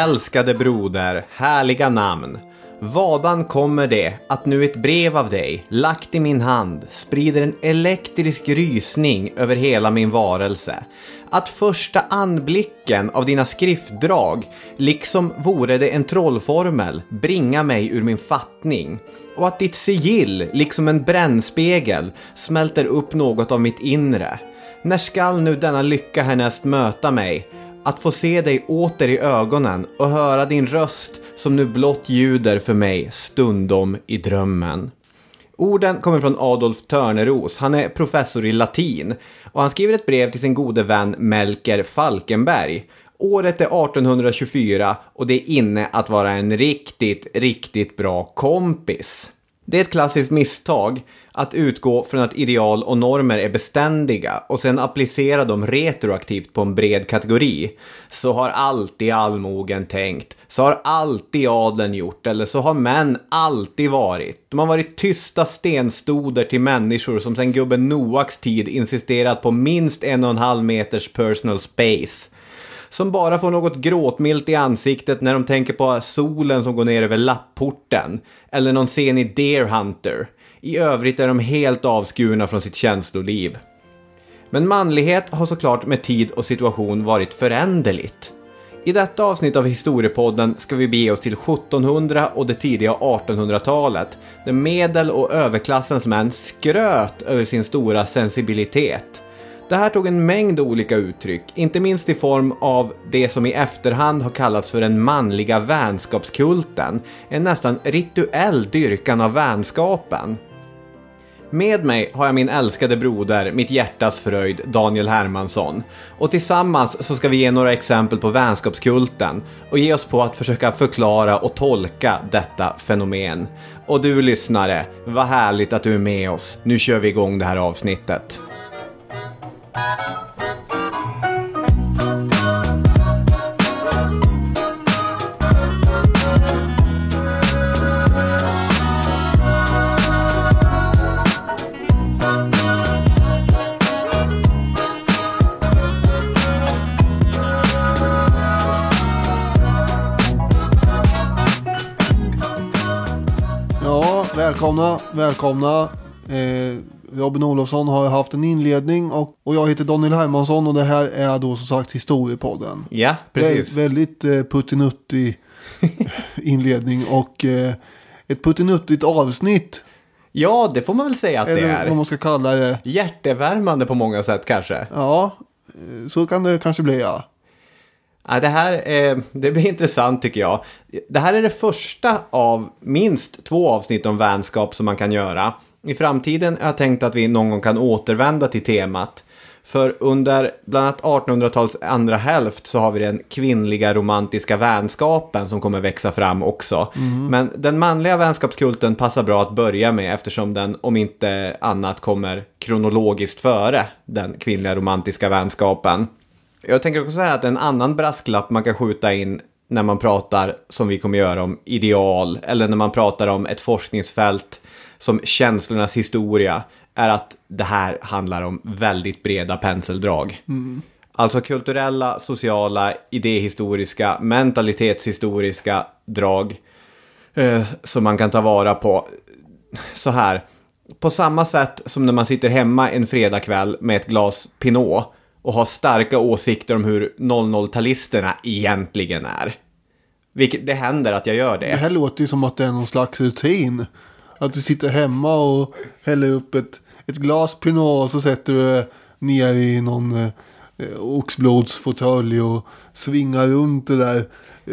älskade broder, härliga namn. Vadan kommer det att nu ett brev av dig, lagt i min hand, sprider en elektrisk rysning över hela min varelse. Att första anblicken av dina skriftdrag, liksom vore det en trollformel, bringa mig ur min fattning. Och att ditt sigill, liksom en brännspegel, smälter upp något av mitt inre. När skall nu denna lycka härnäst möta mig? Att få se dig åter i ögonen och höra din röst som nu blott ljuder för mig stundom i drömmen. Orden kommer från Adolf Törneros. Han är professor i latin och han skriver ett brev till sin gode vän Melker Falkenberg. Året är 1824 och det är inne att vara en riktigt bra kompis. Det är ett klassiskt misstag att utgå från att ideal och normer är beständiga och sen applicera dem retroaktivt på en bred kategori. Så har alltid allmogen tänkt, så har alltid adeln gjort eller så har män alltid varit. De har varit tysta stenstoder till människor som sedan gubben Noaks tid insisterat på minst 1,5 meters personal space. Som bara får något gråtmilt i ansiktet när de tänker på solen som går ner över lapporten. Eller någon scen i Deer Hunter. I övrigt är de helt avskurna från sitt känsloliv. Men manlighet har såklart med tid och situation varit föränderligt. I detta avsnitt av Historiepodden ska vi bege oss till 1700 och det tidiga 1800-talet. Där medel- och överklassens män skröt över sin stora sensibilitet. Det här tog en mängd olika uttryck, inte minst i form av det som i efterhand har kallats för den manliga vänskapskulten, en nästan rituell dyrkan av vänskapen. Med mig har jag min älskade broder, mitt hjärtas fröjd, Daniel Hermansson. Och tillsammans så ska vi ge några exempel på vänskapskulten och ge oss på att försöka förklara och tolka detta fenomen. Och du lyssnare, vad härligt att du är med oss. Nu kör vi igång det här avsnittet. Ja, välkomna. Robin Olofsson har haft en inledning och jag heter Daniel Hermansson och det här är då som sagt Historiepodden. Ja, precis. Väldigt puttinuttig inledning och ett puttinuttigt avsnitt. Ja, det får man väl säga att eller det är. Vad man ska kalla det. Hjärtevärmande på många sätt kanske. Ja, så kan det kanske bli, ja. Ja, det blir intressant tycker jag. Det här är det första av minst 2 avsnitt om vänskap som man kan göra. I framtiden har jag tänkt att vi någon gång kan återvända till temat. För under bland annat 1800-talets andra hälft så har vi den kvinnliga romantiska vänskapen som kommer växa fram också. Men den manliga vänskapskulten passar bra att börja med eftersom den om inte annat kommer kronologiskt före den kvinnliga romantiska vänskapen. Jag tänker också säga att en annan brasklapp man kan skjuta in när man pratar som vi kommer göra om ideal eller när man pratar om ett forskningsfält som känslornas historia är att det här handlar om väldigt breda penseldrag. Alltså kulturella, sociala, idéhistoriska, mentalitetshistoriska drag som man kan ta vara på. Så här, på samma sätt som när man sitter hemma en fredagkväll med ett glas Pinot och har starka åsikter om hur 00-talisterna egentligen är. Vilket det händer att jag gör det. Det här låter ju som att det är någon slags rutin. Att du sitter hemma och häller upp ett glas Pinot och så sätter du ner i någon oxblodsfåtölj och svingar runt det där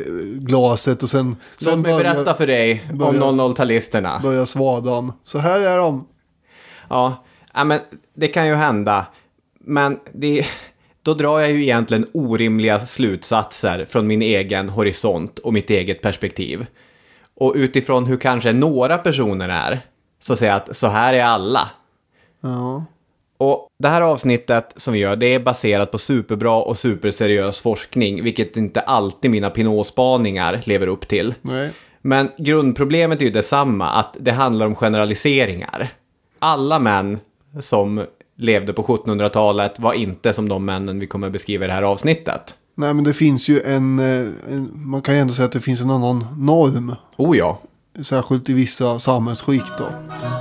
glaset och sen Låt mig berätta för dig om 00-talisterna. Börjar svadan. Så här är de. Ja, men det kan ju hända. Men då drar jag ju egentligen orimliga slutsatser från min egen horisont och mitt eget perspektiv. Och utifrån hur kanske några personer är så säger jag att så här är alla. Ja. Och det här avsnittet som vi gör, det är baserat på superbra och superseriös forskning, vilket inte alltid mina Pinot-spaningar lever upp till. Nej. Men grundproblemet är ju detsamma, att det handlar om generaliseringar. Alla män som levde på 1700-talet var inte som de männen vi kommer beskriva i det här avsnittet. Nej, men det finns ju man kan ju ändå säga att det finns en annan norm. Oh ja. Särskilt i vissa samhällsskikt då.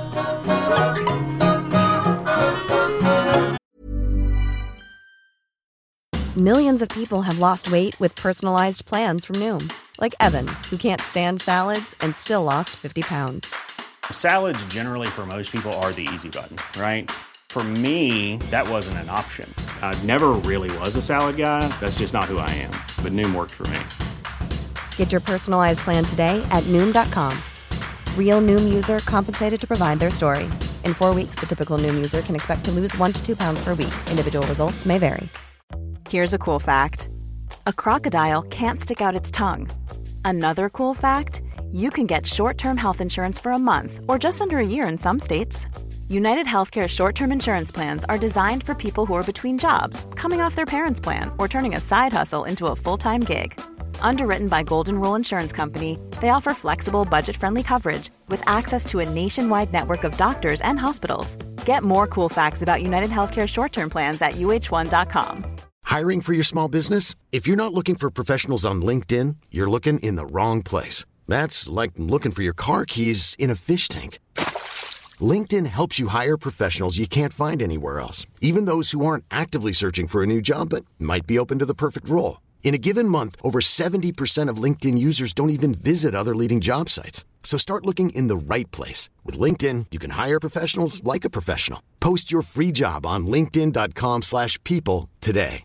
Millions of people have lost weight with personalized plans from Noom. Like Evan, who can't stand salads and still lost 50 pounds. Salads generally for most people are the easy button, right? For me, that wasn't an option. I never really was a salad guy. That's just not who I am. But Noom worked for me. Get your personalized plan today at Noom.com. Real Noom user compensated to provide their story. In 4 weeks, the typical Noom user can expect to lose 1 to 2 pounds per week. Individual results may vary. Here's a cool fact. A crocodile can't stick out its tongue. Another cool fact, you can get short-term health insurance for a month or just under a year in some states. United Healthcare short-term insurance plans are designed for people who are between jobs, coming off their parents' plan, or turning a side hustle into a full-time gig. Underwritten by Golden Rule Insurance Company, they offer flexible, budget-friendly coverage with access to a nationwide network of doctors and hospitals. Get more cool facts about United Healthcare short-term plans at uh1.com. Hiring for your small business? If you're not looking for professionals on LinkedIn, you're looking in the wrong place. That's like looking for your car keys in a fish tank. LinkedIn helps you hire professionals you can't find anywhere else, even those who aren't actively searching for a new job but might be open to the perfect role. In a given month, over 70% of LinkedIn users don't even visit other leading job sites. So start looking in the right place. With LinkedIn, you can hire professionals like a professional. Post your free job on linkedin.com/people today.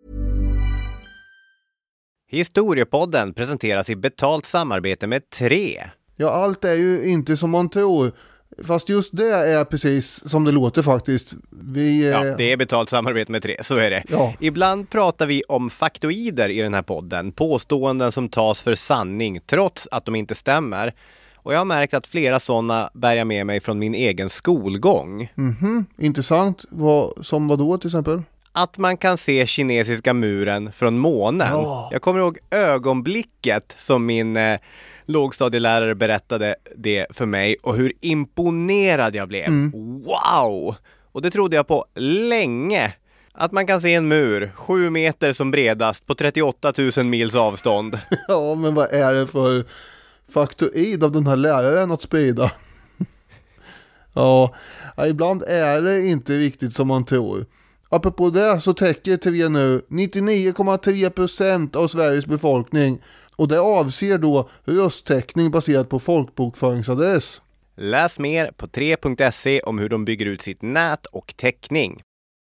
Historiepodden presenteras i betalt samarbete med 3. Ja, allt är ju inte som man tror. Fast just det är precis som det låter faktiskt. Ja, det är betalt samarbete med 3, så är det. Ja. Ibland pratar vi om faktoider i den här podden. Påståenden som tas för sanning trots att de inte stämmer. Och jag har märkt att flera sådana bär jag med mig från min egen skolgång. Intressant. Som vad då till exempel? Att man kan se kinesiska muren från månen. Ja. Jag kommer ihåg ögonblicket som min lågstadielärare berättade det för mig och hur imponerad jag blev. Wow! Och det trodde jag på länge. Att man kan se en mur 7 meter som bredast på 38 000 mils avstånd. Ja, men vad är det för faktoid av den här läraren att sprida? Ja, ibland är det inte riktigt som man tror. Apropå det så täcker TV nu 99,3% av Sveriges befolkning. Och det avser då rösttäckning baserat på folkbokföringsadress. Läs mer på 3.se om hur de bygger ut sitt nät och täckning.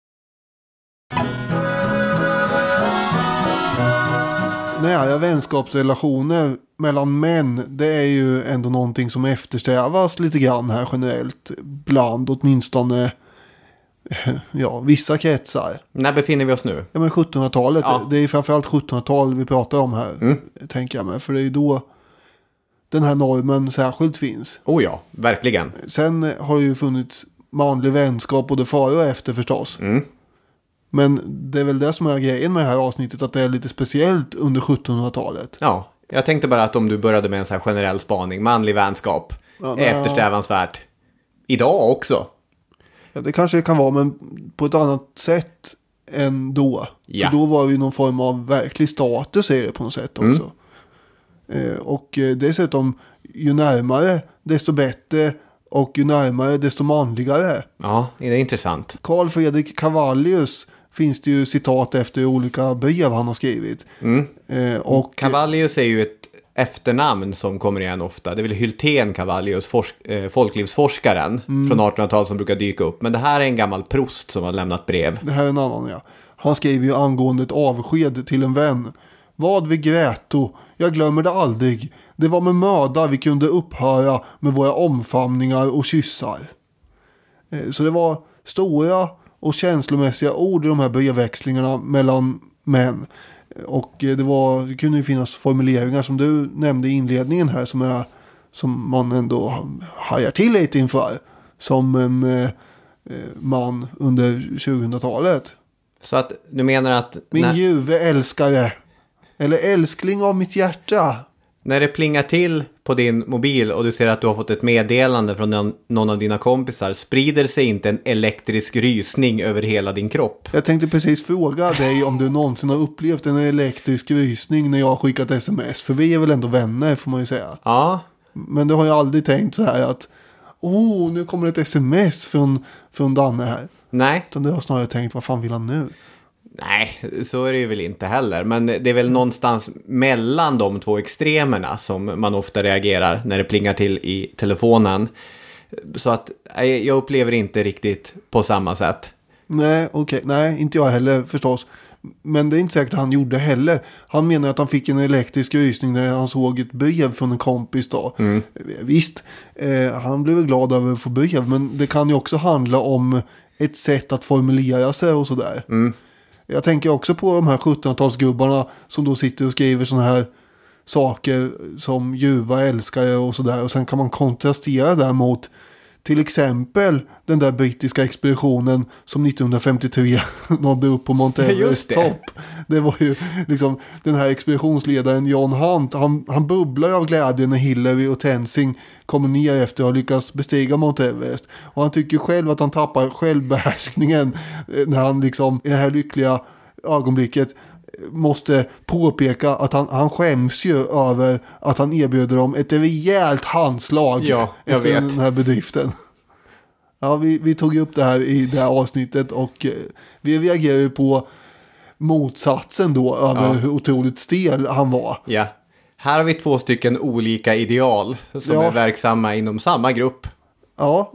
Nära vänskapsrelationer mellan män, det är ju ändå någonting som eftersträvas lite grann här generellt. Bland åtminstone vissa kretsar. När befinner vi oss nu? Ja, men 1700-talet. Ja. Det är framförallt 1700-tal vi pratar om här, tänker jag mig. För det är ju då den här normen särskilt finns. Oh ja, verkligen. Sen har ju funnits manlig vänskap både före och efter förstås. Men det är väl det som är grejen med det här avsnittet, att det är lite speciellt under 1700-talet. Ja, jag tänkte bara att om du började med en så här generell spaning, manlig vänskap, eftersträvansvärt. Idag också. Ja, det kanske kan vara, men på ett annat sätt än då. Ja. För då var det ju någon form av verklig status i det på något sätt också. Och dessutom, ju närmare desto bättre, och ju närmare desto manligare. Ja, det är intressant. Carl Fredrik Cavallius finns det ju citat efter olika brev han har skrivit. Och Cavallius är ju ett efternamn som kommer igen ofta. Det är väl Hylten Cavallius, folklivsforskaren från 1800-talet som brukar dyka upp. Men det här är en gammal prost som har lämnat brev. Det här är en annan, ja. Han skriver ju angående ett avsked till en vän. Vad vi gräto, jag glömmer det aldrig. Det var med möda vi kunde upphöra med våra omfamningar och kyssar. Så det var stora och känslomässiga ord i de här brevväxlingarna mellan män. Och det kunde ju finnas formuleringar som du nämnde i inledningen här som man ändå hajar till lite inför. Som en man under 2000-talet. Så att du menar att... Min ljuve älskare. Eller älskling av mitt hjärta. När det plingar till på din mobil och du ser att du har fått ett meddelande från någon av dina kompisar, sprider sig inte en elektrisk rysning över hela din kropp? Jag tänkte precis fråga dig om du någonsin har upplevt en elektrisk rysning när jag har skickat sms. För vi är väl ändå vänner, får man ju säga. Ja. Men du har ju aldrig tänkt så här att nu kommer ett sms från Danne här. Nej. Utan du har snarare tänkt, vad fan vill han nu? Nej, så är det ju väl inte heller. Men det är väl någonstans mellan de två extremerna som man ofta reagerar när det plingar till i telefonen. Så att jag upplever inte riktigt på samma sätt. Nej, okej. Nej, inte jag heller förstås. Men det är inte säkert att han gjorde heller. Han menar att han fick en elektrisk rysning när han såg ett brev från en kompis då. Visst, han blev glad över att få brev. Men det kan ju också handla om ett sätt att formulera sig och sådär. Jag tänker också på de här 1700-talsgubbarna som då sitter och skriver såna här saker som ljuva älskare och sådär. Och sen kan man kontrastera där mot till exempel den där brittiska expeditionen som 1953 nådde upp på Mount Everest topp. Det var ju liksom den här expeditionsledaren John Hunt. Han bubblar av glädje när Hillary och Tenzing kommer ner efter att ha lyckats bestiga Mount Everest. Och han tycker själv att han tappar självbehärskningen när han liksom i det här lyckliga ögonblicket måste påpeka att han skäms ju över att han erbjuder dem ett rejält handslag efter den här bedriften. Ja, vi tog upp det här i det här avsnittet och vi reagerar ju på motsatsen då över hur otroligt stel han var. Ja, här har vi 2 stycken olika ideal som är verksamma inom samma grupp. Ja,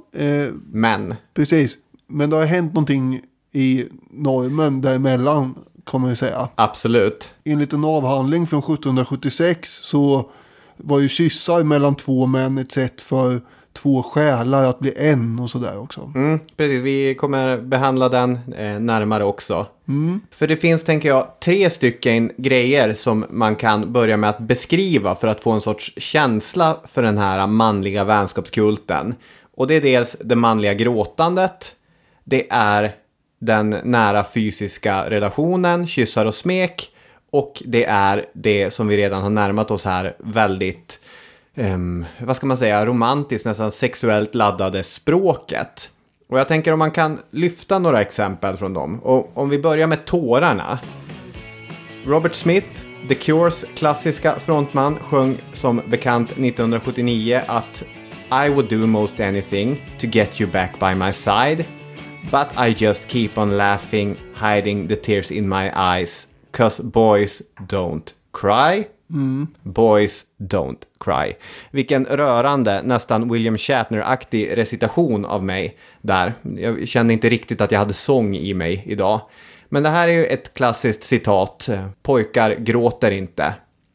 men. Precis. Men det har hänt någonting i normen däremellan, kan man ju säga. Absolut. Enligt en avhandling från 1776 så var ju kyssar mellan 2 män ett sätt för 2 själar att bli en och sådär också. Precis, vi kommer behandla den närmare också. För det finns, tänker jag, 3 stycken grejer som man kan börja med att beskriva för att få en sorts känsla för den här manliga vänskapskulten. Och det är dels det manliga gråtandet, det är den nära fysiska relationen, kyssar och smek, och det är det som vi redan har närmat oss här väldigt, vad ska man säga, romantiskt, nästan sexuellt laddade språket. Och jag tänker om man kan lyfta några exempel från dem. Och om vi börjar med tårarna. Robert Smith, The Cures klassiska frontman, sjöng som bekant 1979 att I would do most anything to get you back by my side. But I just keep on laughing, hiding the tears in my eyes. 'Cause boys don't cry. Boys don't cry. Vilken rörande, nästan William Shatner-aktig recitation av mig där. Jag kände inte riktigt att jag hade sång i mig idag. Men det här är ju ett klassiskt citat. Pojkar gråter inte.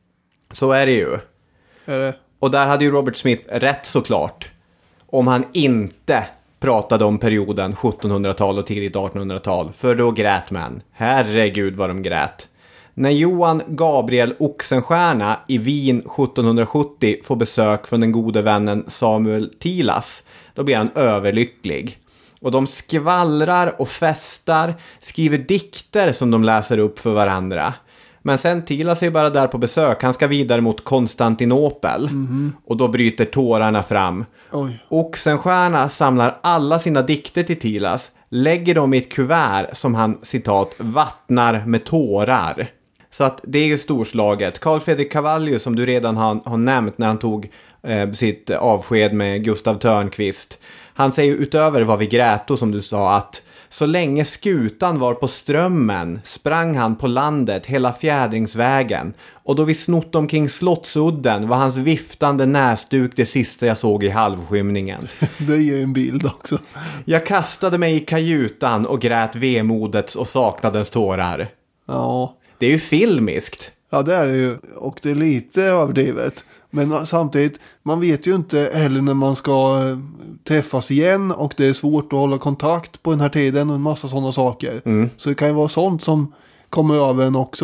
Så är det ju. Är det? Och där hade ju Robert Smith rätt såklart. Om han inte pratade om perioden 1700-tal och tidigt 1800-tal. För då grät man. Herregud vad de grät. När Johan Gabriel Oxenstierna i Wien 1770 får besök från den gode vännen Samuel Thilas, då blir han överlycklig. Och de skvallrar och festar, skriver dikter som de läser upp för varandra. Men sen Thilas är bara där på besök. Han ska vidare mot Konstantinopel. Och då bryter tårarna fram. Oxenstierna samlar alla sina dikter till Thilas, lägger dem i ett kuvert som han, citat, vattnar med tårar. Så att det är ju storslaget. Carl Fredrik Cavallio, som du redan har nämnt när han tog sitt avsked med Gustav Törnqvist. Han säger utöver vad vi grät, som du sa, att så länge skutan var på strömmen sprang han på landet hela fjädringsvägen. Och då vi snott omkring Slottsudden var hans viftande näsduk det sista jag såg i halvskymningen. Det ger en bild också. Jag kastade mig i kajutan och grät vemodets och saknadens tårar. Ja. Det är ju filmiskt. Ja, det är det ju. Och det är lite överdrivet. Men samtidigt, man vet ju inte heller när man ska träffas igen. Och det är svårt att hålla kontakt på den här tiden och en massa sådana saker. Så det kan ju vara sånt som kommer över en också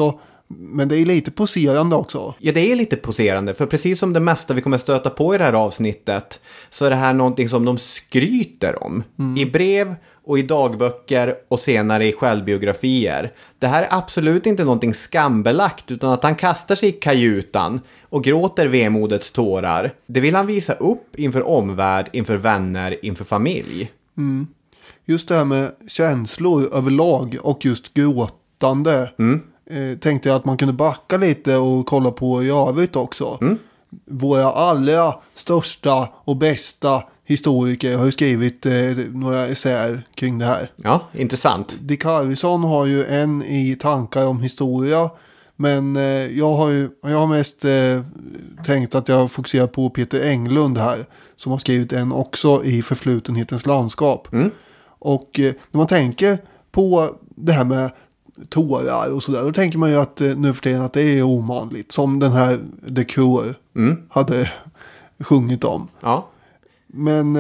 Men det är lite poserande också. Ja, det är lite poserande. För precis som det mesta vi kommer stöta på i det här avsnittet så är det här någonting som de skryter om. I brev och i dagböcker och senare i självbiografier. Det här är absolut inte någonting skambelagt utan att han kastar sig i kajutan och gråter vemodets tårar. Det vill han visa upp inför omvärld, inför vänner, inför familj. Just det här med känslor överlag och just gråtande. Tänkte jag att man kunde backa lite och kolla på i övrigt också. Våra allra största och bästa historiker har ju skrivit några essäer kring det här. Ja, intressant. Dick Harrison har ju en i tankar om historia. Men jag har mest tänkt att jag fokuserar på Peter Englund här. Som har skrivit en också i Förflutenhetens landskap. Och när man tänker på det här med tårar och sådär. Då tänker man ju att nu för tiden att det är omanligt. Som den här The Cure hade sjungit om. Ja. Men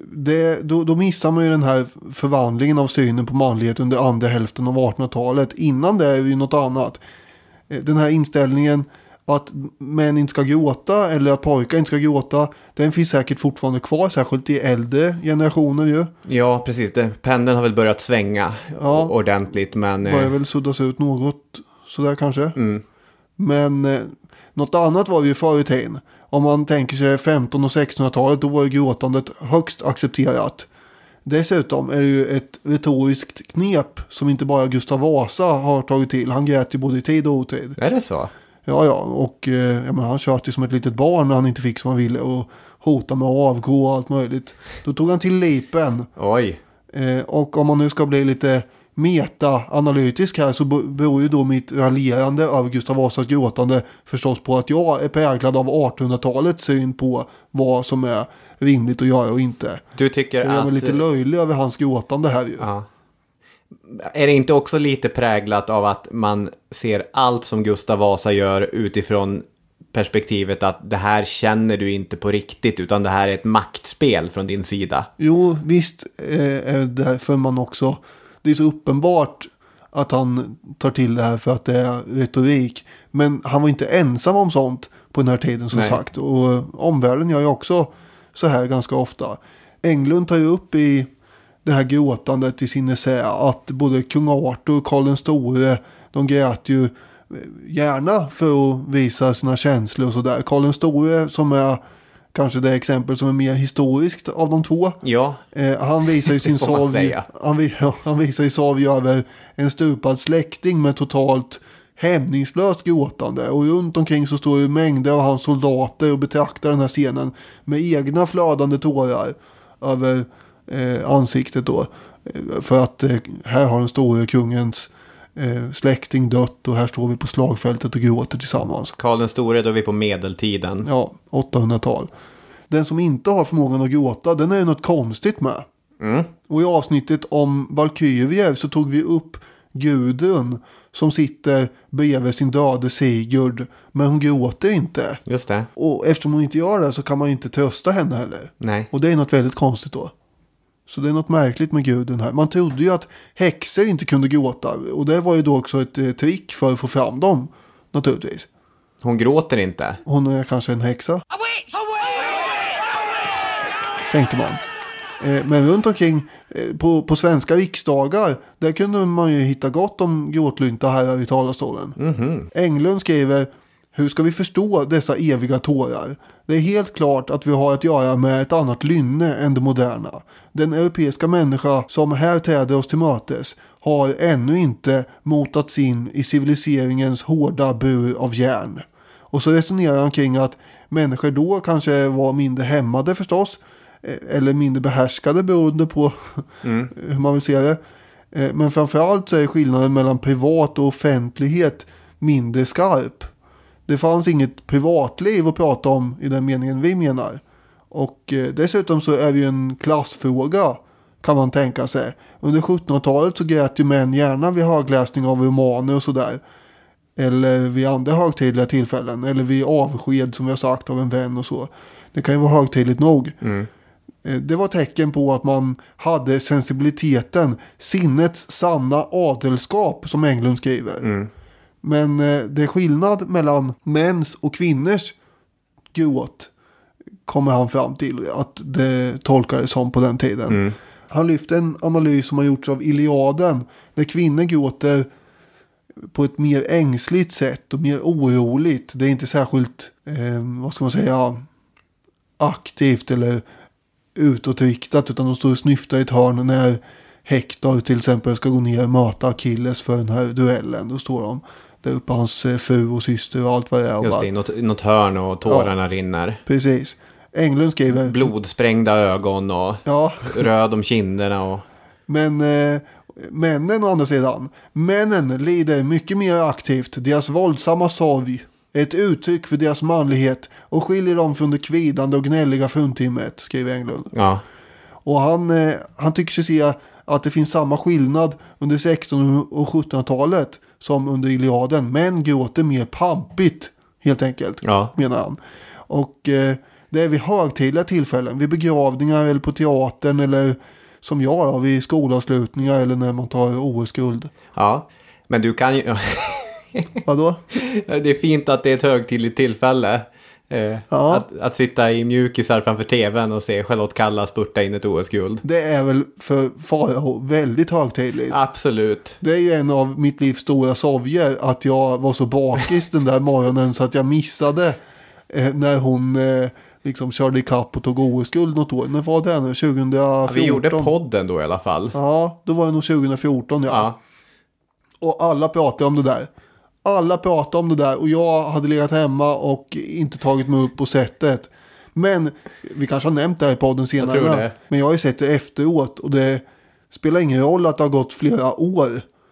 då missar man ju den här förvandlingen av synen på manlighet under andra hälften av 1800-talet. Innan det är ju något annat. Den här inställningen att män inte ska gråta eller att pojkar inte ska gråta, den finns säkert fortfarande kvar, särskilt i äldre generationer ju. Ja, precis. Pendeln har väl börjat svänga ordentligt, men... börjar väl suddas ut något sådär kanske. Men något annat var ju förr i tiden. Om man tänker sig 15- och 1600-talet, då var ju gråtandet högst accepterat. Dessutom är det ju ett retoriskt knep som inte bara Gustav Vasa har tagit till. Han grät ju både i tid och otid. Är det så? Ja, och han tjöt ju som ett litet barn när han inte fick som han ville och hotade med att avgå och allt möjligt. Då tog han till lipen. Oj. Och om man nu ska bli lite meta-analytisk här så beror ju då mitt raljerande över Gustav Vasas gråtande förstås på att jag är präglad av 1800-talets syn på vad som är rimligt att göra och inte. Du tycker och jag är lite löjlig över hans gråtande här ju. Ja. Är det inte också lite präglat av att man ser allt som Gustav Vasa gör utifrån perspektivet att det här känner du inte på riktigt utan det här är ett maktspel från din sida? Jo, visst är det därför man också... Det är så uppenbart att han tar till det här för att det är retorik. Men han var inte ensam om sånt på den här tiden som sagt. Och omvärlden gör ju också så här ganska ofta. Englund tar ju upp i det här gråtandet i sin essä att både kung Arthur och Karl den store, de grät ju gärna för att visa sina känslor och sådär. Karl den store som är kanske det exempel som är mer historiskt av de två. Ja. Han visar ju sin sorg. Han visar ju sorg över en stupad släkting med totalt hämningslöst gråtande. Och runt omkring så står ju mängder av hans soldater och betraktar den här scenen med egna flödande tårar över ansiktet då. För att här har den store kungens släkting dött och här står vi på slagfältet och gråter tillsammans. Karl den store, då är vi på medeltiden. Ja, 800-tal. Den som inte har förmågan att gråta, den är något konstigt med. Och i avsnittet om Valkyrier så tog vi upp Gudrun som sitter bredvid sin döde Sigurd, men hon gråter inte. Just det. Och eftersom hon inte gör det så kan man inte trösta henne heller. Nej. Och det är något väldigt konstigt då. Så det är något märkligt med Gudrun här. Man trodde ju att häxor inte kunde gråta. Och det var ju då också ett trick för att få fram dem, naturligtvis. Hon gråter inte. Hon är kanske en häxa. Tänkte man. Men runt omkring på svenska riksdagar, där kunde man ju hitta gott om gråtlynta här i talarstolen. Englund skriver: hur ska vi förstå dessa eviga tårar? Det är helt klart att vi har att göra med ett annat lynne än det moderna. Den europeiska människa som här träder oss till mötes har ännu inte motats in i civiliseringens hårda bur av järn. Och så resonerar han kring att människor då kanske var mindre hämmade förstås, eller mindre behärskade beroende på hur man vill se det. Men framförallt så är skillnaden mellan privat och offentlighet mindre skarp. Det fanns inget privatliv att prata om i den meningen vi menar. Och dessutom så är det ju en klassfråga, kan man tänka sig. Under 1700-talet så grät ju män gärna vid högläsning av romaner och sådär. Eller vid andra högtidliga tillfällen. Eller vid avsked som vi har sagt av en vän och så. Det kan ju vara högtidligt nog. Det var tecken på att man hade sensibiliteten, sinnets sanna adelskap som Englund skriver. Men det är skillnad mellan mäns och kvinnors gråt, kommer han fram till att det tolkades som på den tiden. Han lyfter en analys som har gjorts av Iliaden, där kvinnor gråter på ett mer ängsligt sätt och mer oroligt. Det är inte särskilt, vad ska man säga, aktivt eller utåtriktat, utan de står och snyftar i ett hörn när Hector till exempel ska gå ner och möta Achilles för den här duellen. Då står de där uppe, hans fru och syster och allt vad det är. Just det, något hörn och tårarna rinner. Precis. Englund skriver... Blodsprängda ögon och röd om kinderna. Och... Men männen å andra sidan. Männen lider mycket mer aktivt. Deras våldsamma sorg är ett uttryck för deras manlighet och skiljer dem från det kvidande och gnälliga fruntimret, skriver Englund. Ja. Och han tycker sig se att det finns samma skillnad under 1600- och 1700-talet som under Iliaden. Män gråter mer pampigt, helt enkelt, menar han. Och det är vid högtidliga tillfällen, vid begravningar eller på teatern, eller som jag då, vid skolavslutningar eller när man tar OS-guld. Ja, men du kan ju... Vadå? Det är fint att det är ett högtidligt tillfälle. Att sitta i mjukisar framför tvn och se Charlotte Kalla spurta in ett OS-guld. Det är väl för Farao väldigt högtidligt. Absolut. Det är ju en av mitt livs stora sorger att jag var så bakis den där morgonen så att jag missade när hon liksom körde i kapp och tog OS-guld något år. När var det nu? 2014? Ja, vi gjorde podden då i alla fall. Ja, då var det nog 2014, ja. Och alla pratade om det där. Alla pratade om det där och jag hade legat hemma och inte tagit mig upp på sättet. Men vi kanske har nämnt det här i podden senare. Jag tror det. Men jag har ju sett det efteråt och det spelar ingen roll att det har gått flera år.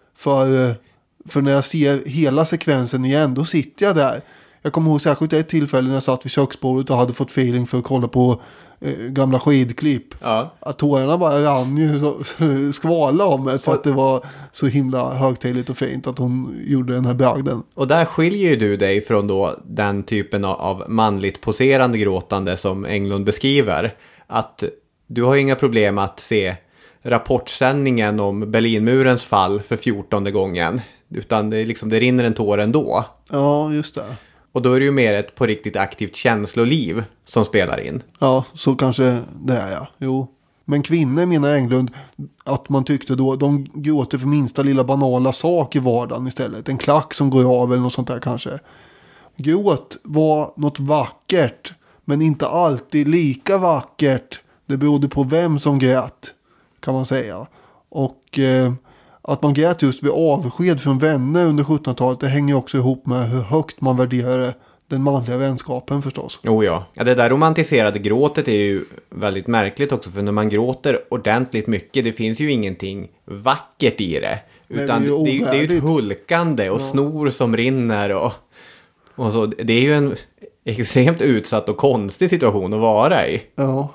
För när jag ser hela sekvensen igen, då sitter jag där. Jag kommer ihåg särskilt ett tillfälle när jag satt vid köksbordet och hade fått feeling för att kolla på gamla skidklipp. Ja. Att tårarna bara rann ju skvala om det för att det var så himla högtidligt och fint att hon gjorde den här bragden. Och där skiljer ju du dig från då den typen av manligt poserande gråtande som Englund beskriver. Att du har inga problem att se rapportsändningen om Berlinmurens fall för 14:e gången. Utan det, liksom, det rinner en tår ändå. Ja, just det. Och då är det ju mer ett på riktigt aktivt känsloliv som spelar in. Ja, så kanske det är, ja. Jo. Men kvinnor, menar Englund, att man tyckte då, de gråter för minsta lilla banala sak i vardagen istället. En klack som går av eller något sånt där kanske. Gråt var något vackert, men inte alltid lika vackert. Det berodde på vem som grät, kan man säga. Och att man grät just vid avsked från vänner under 1700-talet, det hänger också ihop med hur högt man värderade den manliga vänskapen förstås. Oh ja. Ja, det där romantiserade gråtet är ju väldigt märkligt också, för när man gråter ordentligt mycket, det finns ju ingenting vackert i det. Utan det är ju ett hulkande och snor som rinner och så. Det är ju en extremt utsatt och konstig situation att vara i. Ja.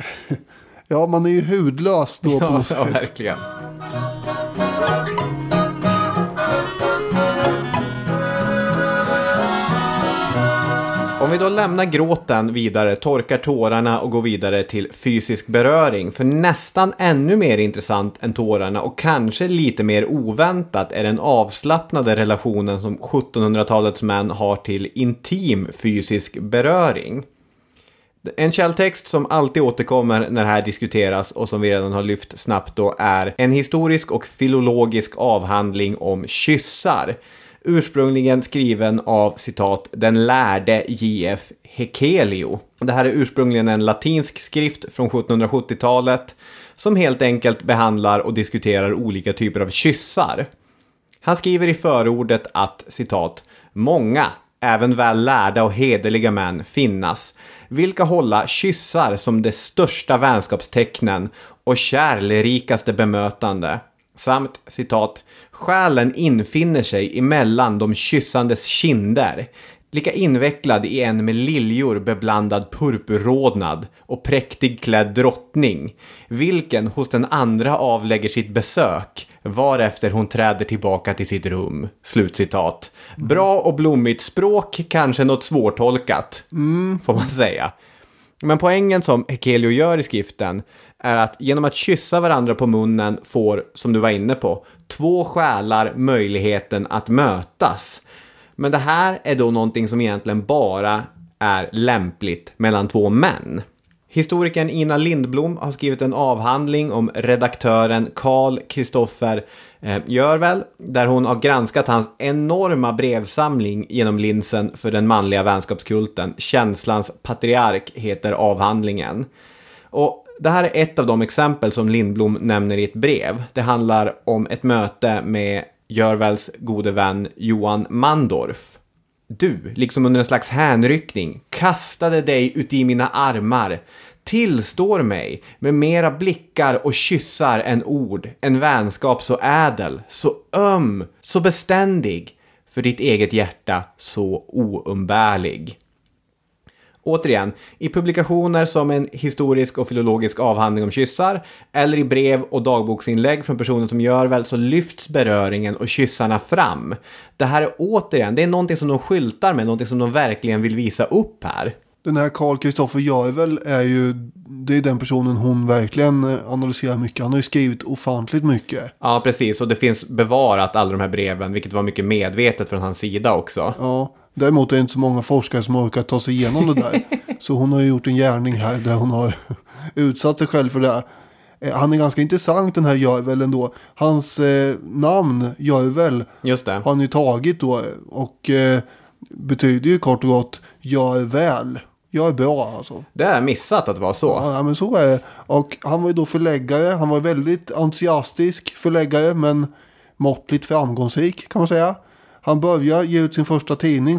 Ja, man är ju hudlös då på något sätt. Ja, verkligen. Om vi då lämnar gråten vidare, torkar tårarna och går vidare till fysisk beröring. För nästan ännu mer intressant än tårarna och kanske lite mer oväntat är den avslappnade relationen som 1700-talets män har till intim fysisk beröring. En källtext som alltid återkommer när det här diskuteras och som vi redan har lyft snabbt då är en historisk och filologisk avhandling om kyssar. Ursprungligen skriven av, citat, den lärde J.F. Hekelio. Det här är ursprungligen en latinsk skrift från 1770-talet som helt enkelt behandlar och diskuterar olika typer av kyssar. Han skriver i förordet att, citat, många, även väl lärda och hederliga män finnas, vilka hålla kyssar som det största vänskapstecknen och kärlerikaste bemötande. Samt, citat, själen infinner sig emellan de kyssandes kinder, lika invecklad i en med liljor beblandad purpurrodnad och präktig klädd drottning, vilken hos den andra avlägger sitt besök, varefter hon träder tillbaka till sitt rum. Slutcitat. Bra och blommigt språk, kanske något svårtolkat, får man säga. Men poängen som Hekelio gör i skriften är att genom att kyssa varandra på munnen får, som du var inne på, två själar möjligheten att mötas. Men det här är då någonting som egentligen bara är lämpligt mellan två män. Historikern Ina Lindblom har skrivit en avhandling om redaktören Carl Kristoffer Görvel, där hon har granskat hans enorma brevsamling genom linsen för den manliga vänskapskulten. Känslans patriark heter avhandlingen. Och det här är ett av de exempel som Lindblom nämner i ett brev. Det handlar om ett möte med Görvels gode vän Johan Mandorf. Du, liksom under en slags hänryckning, kastade dig ut i mina armar, tillstår mig med mera blickar och kyssar än ord, en vänskap så ädel, så öm, så beständig, för ditt eget hjärta så oumbärlig. Återigen, i publikationer som en historisk och filologisk avhandling om kyssar eller i brev och dagboksinlägg från personer som Görvel så lyfts beröringen och kyssarna fram. Det här är återigen, det är någonting som de skyltar med, någonting som de verkligen vill visa upp här. Den här Carl Kristoffer Görvel det är den personen hon verkligen analyserar mycket. Han har ju skrivit ofantligt mycket. Ja, precis. Och det finns bevarat alla de här breven, vilket var mycket medvetet från hans sida också. Ja, däremot är det inte så många forskare som orkar ta sig igenom det där. Så hon har ju gjort en gärning här där hon har utsatt sig själv för det. Han är ganska intressant, den här Görvel ändå. Hans namn, Görvel, just det, har han ju tagit då. Och betyder ju kort och gott gör väl. Gör bra alltså. Det är missat att det var så. Ja, men så är det. Och han var ju då förläggare. Han var väldigt entusiastisk förläggare, men måttligt framgångsrik kan man säga. Han började ge ut sin första tidning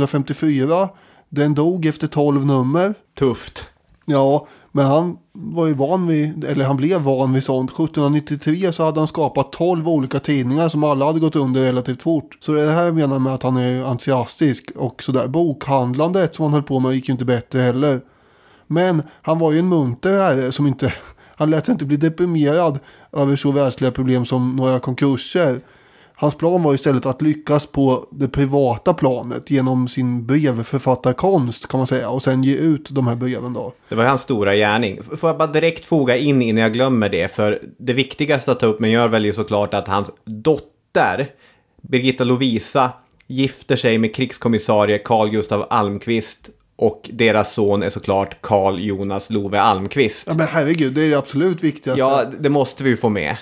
1754. Den dog efter 12 nummer. Tufft. Ja, men han var ju han blev van vid sånt. 1793 så hade han skapat 12 olika tidningar som alla hade gått under relativt fort. Så det här menar med att han är entusiastisk och sådär. Bokhandlandet som han höll på med gick ju inte bättre heller. Men han var ju en munter här som inte, han lät sig inte bli deprimerad över så världsliga problem som några konkurser. Hans plan var istället att lyckas på det privata planet genom sin brevförfattarkonst kan man säga. Och sen ge ut de här breven då. Det var hans stora gärning. Får jag bara direkt foga in innan jag glömmer det. För det viktigaste att ta upp med Görvel är ju såklart att hans dotter, Birgitta Lovisa, gifter sig med krigskommissarie Carl Gustav Almqvist. Och deras son är såklart Carl Jonas Love Almqvist. Ja men herregud, det är det absolut viktigaste. Ja, det måste vi få med.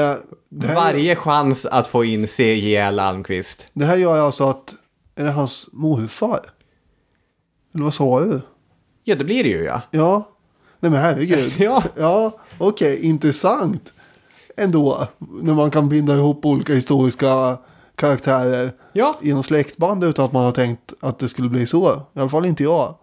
Varje chans att få in C.J.L. Almqvist. Det här gör alltså att, är det hans morfar? Eller vad sa du? Ja, det blir det ju, ja. Ja, nej men herregud. Ja, okej, intressant. Ändå, när man kan binda ihop olika historiska karaktärer genom släktband utan att man har tänkt att det skulle bli så. I alla fall inte jag.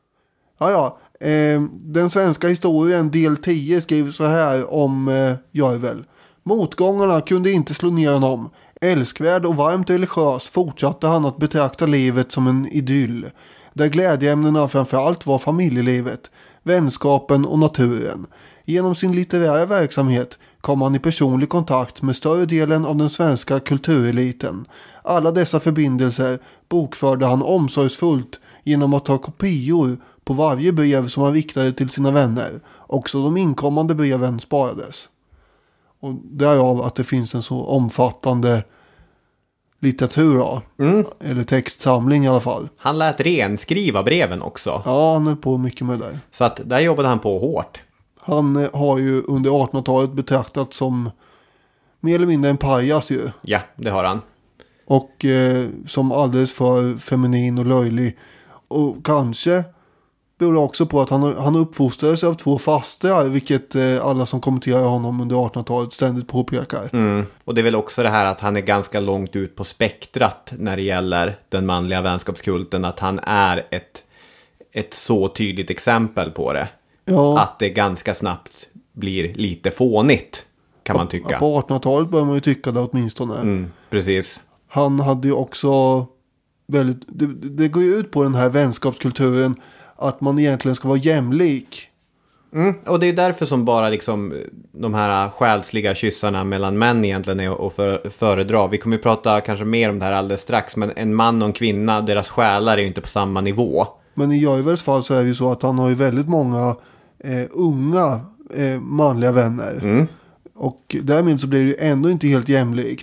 Den svenska historien del 10 skriver så här om Görvel. Motgångarna kunde inte slå ner honom. Älskvärd och varmt religiös fortsatte han att betrakta livet som en idyll. Där glädjeämnena framförallt var familjelivet, vänskapen och naturen. Genom sin litterära verksamhet kom han i personlig kontakt med större delen av den svenska kultureliten. Alla dessa förbindelser bokförde han omsorgsfullt genom att ta kopior på varje brev som han riktade till sina vänner. Också de inkommande breven sparades. Och därav att det finns en så omfattande litteratur då. Eller textsamling i alla fall. Han lät renskriva breven också. Ja, han höll på mycket med det. Så att där jobbade han på hårt. Han har ju under 1800-talet betraktats som mer eller mindre en pajas ju. Ja, det har han. Och som alldeles för feminin och löjlig. Och kanske beror det också på att han uppfostrades av 2 fastrar, vilket alla som kommenterar honom under 1800-talet ständigt påpekar. Och det är väl också det här att han är ganska långt ut på spektrat när det gäller den manliga vänskapskulten, att han är ett så tydligt exempel på det. Ja. Att det ganska snabbt blir lite fånigt, kan man tycka. På 1800-talet börjar man ju tycka det åtminstone. Precis. Han hade ju också väldigt, det går ju ut på den här vänskapskulturen att man egentligen ska vara jämlik. Och det är därför som bara liksom de här själsliga kyssarna mellan män egentligen är att föredra. Vi kommer ju prata kanske mer om det här alldeles strax, men en man och en kvinna, deras själar är ju inte på samma nivå. Men i Görvels fall så är det ju så att han har ju väldigt många unga manliga vänner. Och därmed så blir det ju ändå inte helt jämlikt.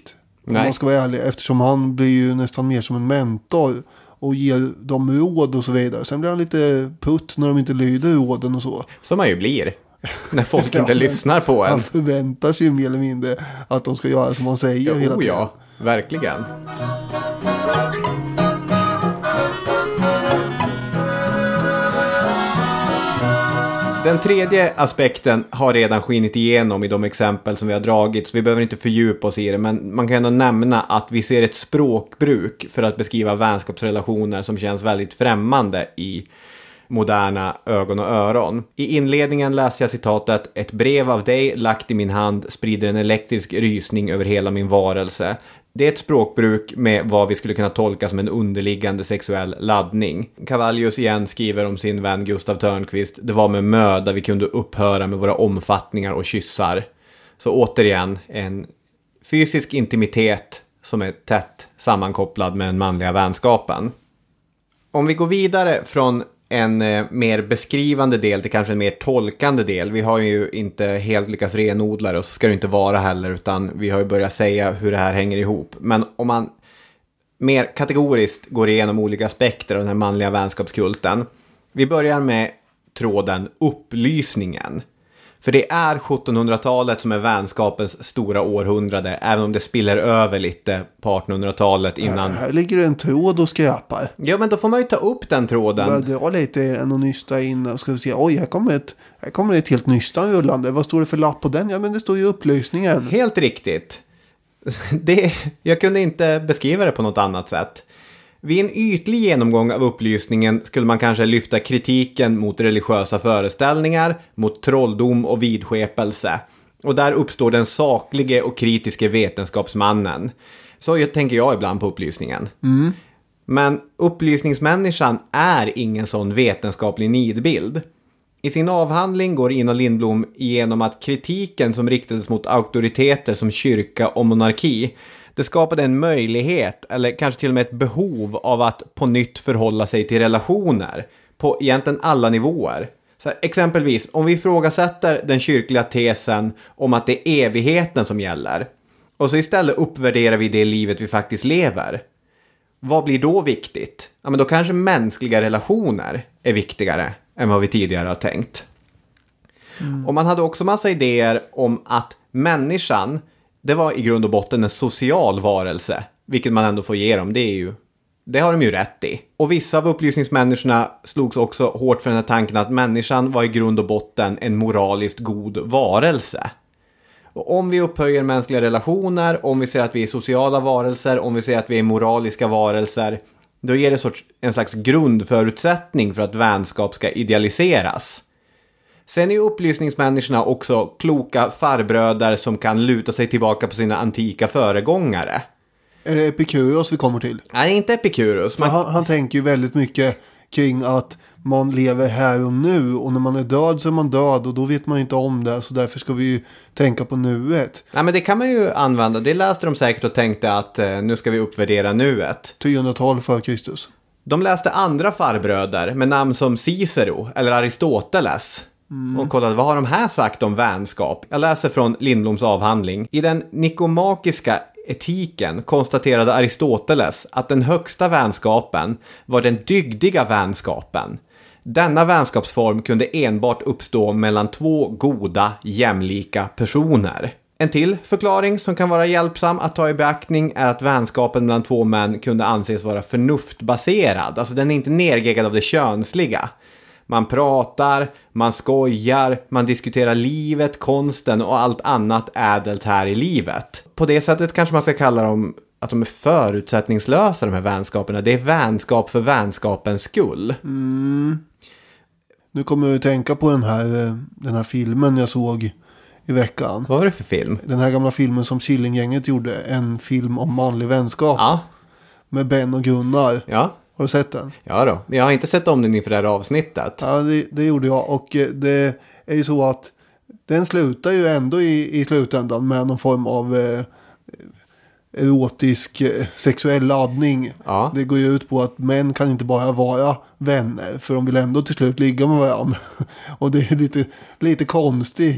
Om man ska vara ärlig, eftersom han blir ju nästan mer som en mentor och ger dem råd och så vidare. Sen blir han lite putt när de inte lyder råden och så. Som man ju blir när folk inte lyssnar på en. Han förväntar sig mer eller mindre att de ska göra som han säger hela tiden. Ja, verkligen. Den tredje aspekten har redan skinit igenom i de exempel som vi har dragit, så vi behöver inte fördjupa oss i det, men man kan ändå nämna att vi ser ett språkbruk för att beskriva vänskapsrelationer som känns väldigt främmande i moderna ögon och öron. I inledningen läser jag citatet: "Ett brev av dig lagt i min hand sprider en elektrisk rysning över hela min varelse." Det är ett språkbruk med vad vi skulle kunna tolka som en underliggande sexuell laddning. Cavallius igen skriver om sin vän Gustav Törnqvist: "Det var med möda vi kunde upphöra med våra omfattningar och kyssar." Så återigen en fysisk intimitet som är tätt sammankopplad med den manliga vänskapen. Om vi går vidare från en mer beskrivande del till kanske en mer tolkande del. Vi har ju inte helt lyckats renodla det, och så ska det inte vara heller, utan vi har ju börjat säga hur det här hänger ihop. Men om man mer kategoriskt går igenom olika aspekter av den här manliga vänskapskulten. Vi börjar med tråden upplysningen. För det är 1700-talet som är vänskapens stora århundrade, även om det spiller över lite på 1800-talet innan. Här ligger det en tråd och skräpar. Ja, men då får man ju ta upp den tråden. Jag drar lite än och nysta in och ska vi se. Oj, här kommer ett helt nystan rullande. Vad står det för lapp på den? Ja, men det står ju upplysningen. Helt riktigt. Jag kunde inte beskriva det på något annat sätt. Vid en ytlig genomgång av upplysningen skulle man kanske lyfta kritiken mot religiösa föreställningar, mot trolldom och vidskepelse. Och där uppstår den saklige och kritiske vetenskapsmannen. Så tänker jag ibland på upplysningen. Mm. Men upplysningsmänniskan är ingen sån vetenskaplig nidbild. I sin avhandling går Ina Lindblom igenom att kritiken som riktades mot auktoriteter som kyrka och monarki, det skapade en möjlighet, eller kanske till och med ett behov av att på nytt förhålla sig till relationer på egentligen alla nivåer. Så exempelvis, om vi ifrågasätter den kyrkliga tesen om att det är evigheten som gäller, och så istället uppvärderar vi det livet vi faktiskt lever. Vad blir då viktigt? Ja, men då kanske mänskliga relationer är viktigare än vad vi tidigare har tänkt. Och man hade också massa idéer om att människan, det var i grund och botten en social varelse, vilket man ändå får ge dem. Det har de ju rätt i. Och vissa av upplysningsmänniskorna slogs också hårt för den här tanken att människan var i grund och botten en moraliskt god varelse. Och om vi upphöjer mänskliga relationer, om vi ser att vi är sociala varelser, om vi ser att vi är moraliska varelser, då ger det en slags grundförutsättning för att vänskap ska idealiseras. Sen är upplysningsmänniskorna också kloka farbröder som kan luta sig tillbaka på sina antika föregångare. Är det Epikuros vi kommer till? Nej, inte Epikuros. Han tänker ju väldigt mycket kring att man lever här och nu, och när man är död så är man död, och då vet man inte om det, så därför ska vi ju tänka på nuet. Nej, men det kan man ju använda. Det läste de säkert och tänkte att nu ska vi uppvärdera nuet. 300-tal för Kristus. De läste andra farbröder med namn som Cicero eller Aristoteles. Och kollade, vad har de här sagt om vänskap? Jag läser från Lindbloms avhandling. I den nikomakiska etiken konstaterade Aristoteles att den högsta vänskapen var den dygdiga vänskapen. Denna vänskapsform kunde enbart uppstå mellan två goda, jämlika personer. En till förklaring som kan vara hjälpsam att ta i beaktning är att vänskapen mellan två män kunde anses vara förnuftbaserad. Alltså den är inte nergeggad av det könsliga. Man pratar, man skojar, man diskuterar livet, konsten och allt annat ädelt här i livet. På det sättet kanske man ska kalla dem att de är förutsättningslösa, de här vänskaperna. Det är vänskap för vänskapens skull. Nu kommer jag att tänka på den här filmen jag såg i veckan. Vad var det för film? Den här gamla filmen som Killinggänget gjorde. En film om manlig vänskap. Ja. Med Ben och Gunnar. Ja. Har du sett den? Ja då. Jag har inte sett om den inför det här avsnittet. Ja, det gjorde jag. Och det är ju så att den slutar ju ändå i slutändan med någon form av erotisk sexuell laddning. Ja. Det går ju ut på att män kan inte bara vara vänner, för de vill ändå till slut ligga med varandra. Och det är lite konstig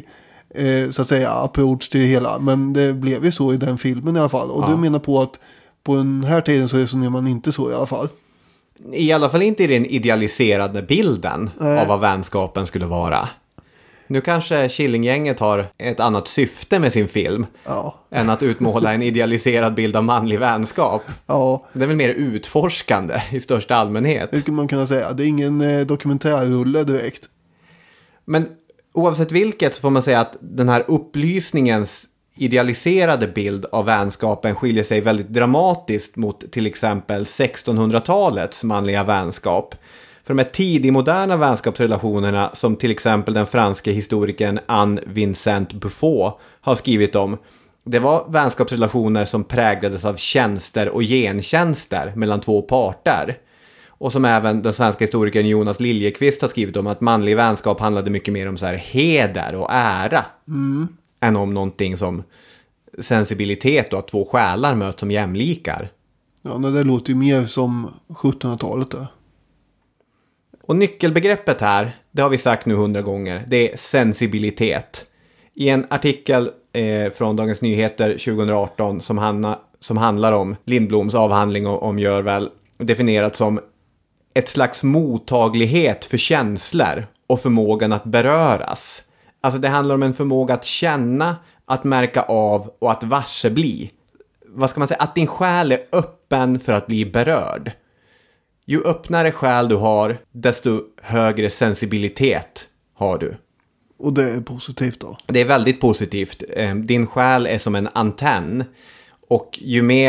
så att säga approach till det hela. Men det blev ju så i den filmen i alla fall. Och du menar på att på den här tiden så resonerar man inte så i alla fall? I alla fall inte i den idealiserade bilden av vad vänskapen skulle vara. Nu kanske Killinggänget har ett annat syfte med sin film än att utmåla en idealiserad bild av manlig vänskap. Ja. Det är väl mer utforskande i största allmänhet. Det skulle man kunna säga. Det är ingen dokumentärrulle direkt. Men oavsett vilket så får man säga att den här upplysningens idealiserade bild av vänskapen skiljer sig väldigt dramatiskt mot till exempel 1600-talets manliga vänskap. För de här tidigmoderna vänskapsrelationerna som till exempel den franska historikern Anne Vincent Buffon har skrivit om, det var vänskapsrelationer som präglades av tjänster och gentjänster mellan två parter. Och som även den svenska historikern Jonas Liljeqvist har skrivit om, att manlig vänskap handlade mycket mer om så här heder och ära än om någonting som sensibilitet och att två själar möts som jämlikar. Ja, det låter ju mer som 1700-talet där. Och nyckelbegreppet här, det har vi sagt nu 100 gånger, det är sensibilitet. I en artikel från Dagens Nyheter 2018 som handlar om Lindbloms avhandling om Görvel, definierat som ett slags mottaglighet för känslor och förmågan att beröras. Alltså det handlar om en förmåga att känna, att märka av och att varse bli. Vad ska man säga? Att din själ är öppen för att bli berörd. Ju öppnare själ du har, desto högre sensibilitet har du. Och det är positivt då? Det är väldigt positivt. Din själ är som en antenn. Och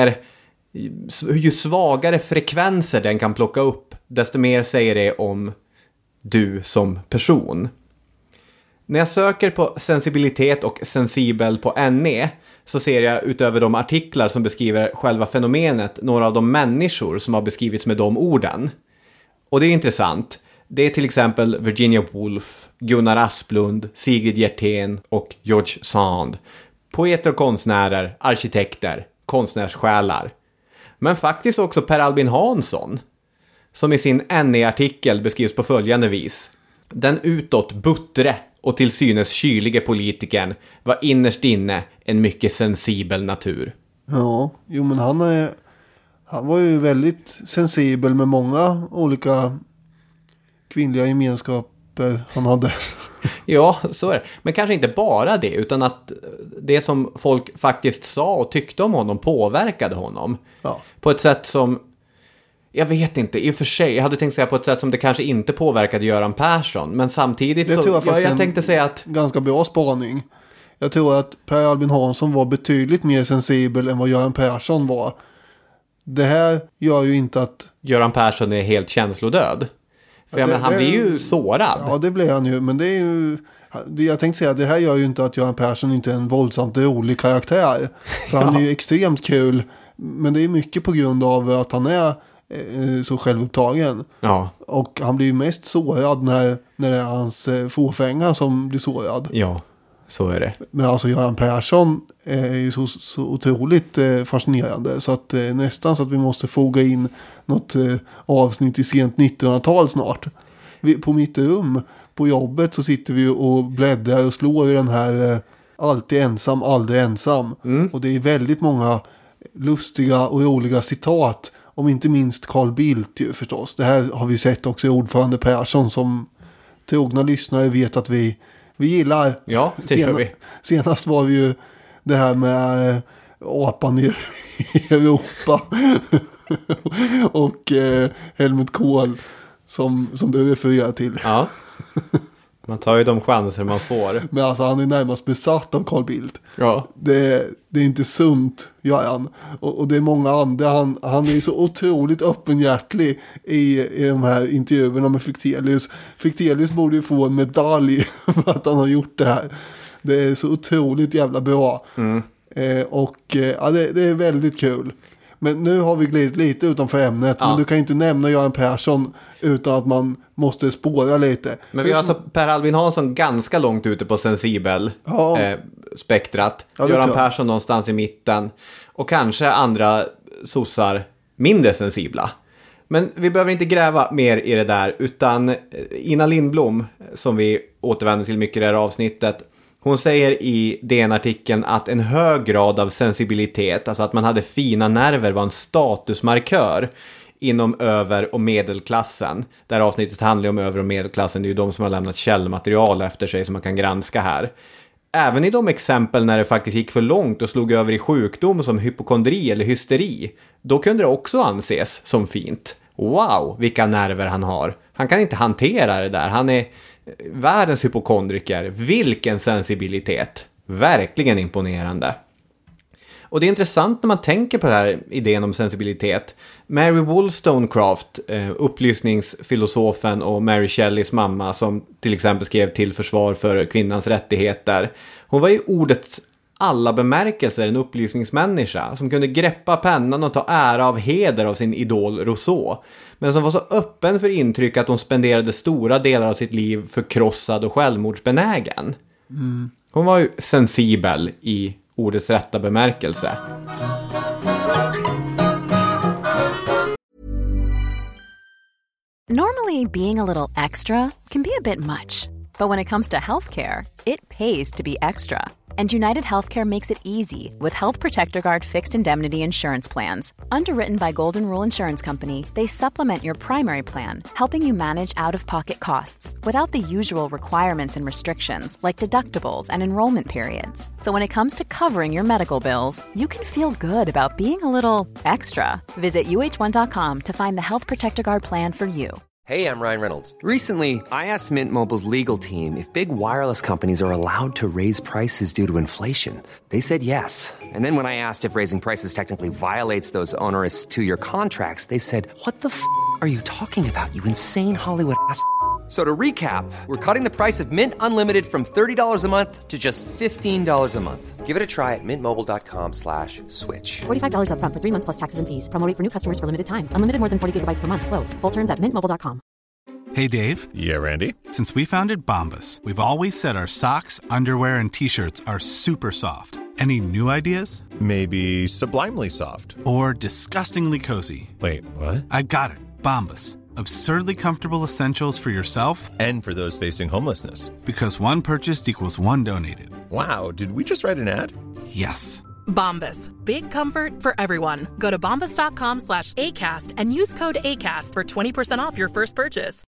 ju svagare frekvenser den kan plocka upp, desto mer säger det om du som person. När jag söker på sensibilitet och sensibel på NE så ser jag utöver de artiklar som beskriver själva fenomenet några av de människor som har beskrivits med de orden. Och det är intressant. Det är till exempel Virginia Woolf, Gunnar Asplund, Sigrid Hjertén och George Sand. Poeter och konstnärer, arkitekter, konstnärssjälar. Men faktiskt också Per Albin Hansson, som i sin NE-artikel beskrivs på följande vis. Den utåt buttre och till synes kylige politikern var innerst inne en mycket sensibel natur. Ja, jo men han var ju väldigt sensibel med många olika kvinnliga gemenskaper han hade. Ja, så är det. Men kanske inte bara det, utan att det som folk faktiskt sa och tyckte om honom påverkade honom. Ja. På ett sätt som, jag vet inte, i och för sig, jag hade tänkt säga på ett sätt som det kanske inte påverkade Göran Persson. Men samtidigt det så, jag tänkte säga att... Ganska bra spaning. Jag tror att Per Albin Hansson var betydligt mer sensibel än vad Göran Persson var. Det här gör ju inte att... Göran Persson är helt känslodöd. För han blir ju sårad. Ja, det blir han ju. Men det är ju... Jag tänkte säga att det här gör ju inte att Göran Persson inte är en våldsamt rolig karaktär. För han är ju extremt kul. Men det är mycket på grund av att han är så självupptagen. Ja. Och han blir ju mest sårad när det är hans fåfänga som blir sårad. Ja, så är det. Men alltså Göran Persson är ju så otroligt fascinerande. Så att nästan så att vi måste foga in något avsnitt i sent 1900-tal snart. På mitt rum på jobbet så sitter vi och bläddrar och slår i den här alltid ensam, aldrig ensam. Och det är väldigt många lustiga och roliga citat. Om inte minst Carl Bildt ju förstås. Det här har vi sett också i ordförande Persson som trogna lyssnare vet att vi gillar. Ja, det gör vi. Senast var vi ju det här med apan i Europa. Och Helmut Kohl som du refererar till. Ja. Man tar ju de chanser man får. Men alltså han är närmast besatt av Carl Bildt. Ja. Det är inte sunt, gör han. Och det är många andra. Han är så otroligt öppenhjärtlig i de här intervjuerna med Fichtelius. Fichtelius borde ju få en medalj för att han har gjort det här. Det är så otroligt jävla bra. Det är väldigt kul. Men nu har vi glidit lite utanför ämnet. Ja. Men du kan inte nämna Göran Persson utan att man måste spåra lite. Men vi har alltså Per Albin Hansson ganska långt ute på sensibel spektrat. Ja, Göran Persson någonstans i mitten. Och kanske andra sossar mindre sensibla. Men vi behöver inte gräva mer i det där. Utan Ina Lindblom, som vi återvänder till mycket i det här avsnittet, Hon säger i DN-artikeln att en hög grad av sensibilitet, alltså att man hade fina nerver, var en statusmarkör inom över- och medelklassen. Det här avsnittet handlar om över- och medelklassen. Det är ju de som har lämnat källmaterial efter sig som man kan granska här. Även i de exempel när det faktiskt gick för långt och slog över i sjukdom som hypokondri eller hysteri, då kunde det också anses som fint. Wow, vilka nerver han har. Han kan inte hantera det där. Han är världens hypokondriker. Vilken sensibilitet. Verkligen imponerande. Och det är intressant när man tänker på den här idén om sensibilitet. Mary Wollstonecraft, upplysningsfilosofen och Mary Shelleys mamma, som till exempel skrev till försvar för kvinnans rättigheter. Hon var i ordets alla bemärkelser en upplysningsmänniska som kunde greppa pennan och ta ära av heder av sin idol Rousseau. Men som var så öppen för intryck att hon spenderade stora delar av sitt liv förkrossad och självmordsbenägen. Hon var ju sensibel i ordets rätta bemärkelse. Normally, being a little extra can be a bit much. But when it comes to healthcare, it pays to be extra. And United Healthcare makes it easy with Health Protector Guard fixed indemnity insurance plans. Underwritten by Golden Rule Insurance Company, they supplement your primary plan, helping you manage out-of-pocket costs without the usual requirements and restrictions like deductibles and enrollment periods. So when it comes to covering your medical bills, you can feel good about being a little extra. Visit uh1.com to find the Health Protector Guard plan for you. Hey, I'm Ryan Reynolds. Recently, I asked Mint Mobile's legal team if big wireless companies are allowed to raise prices due to inflation. They said yes. And then when I asked if raising prices technically violates those onerous two-year contracts, they said, "What the f*** are you talking about, you insane Hollywood ass?" So to recap, we're cutting the price of Mint Unlimited from $30 a month to just $15 a month. Give it a try at mintmobile.com/switch. $45 up front for 3 months plus taxes and fees. Promo rate for new customers for limited time. Unlimited more than 40 gigabytes per month. Slows full terms at mintmobile.com. Hey, Dave. Yeah, Randy. Since we founded Bombas, we've always said our socks, underwear, and T-shirts are super soft. Any new ideas? Maybe sublimely soft. Or disgustingly cozy. Wait, what? I got it. Bombas. Absurdly comfortable essentials for yourself And for those facing homelessness. because one purchased equals one donated. Wow, did we just write an ad? Yes. Bombas. Big comfort for everyone. Go to bombas.com/ACAST and use code ACAST for 20% off your first purchase.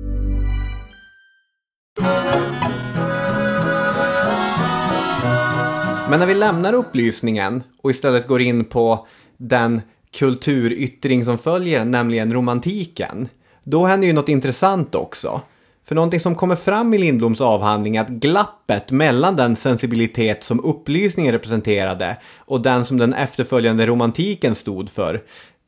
Men när vi lämnar upplysningen och istället går in på den kulturyttring som följer, nämligen romantiken, då händer ju något intressant också. För någonting som kommer fram i Lindbloms avhandling är att glappet mellan den sensibilitet som upplysningen representerade och den som den efterföljande romantiken stod för,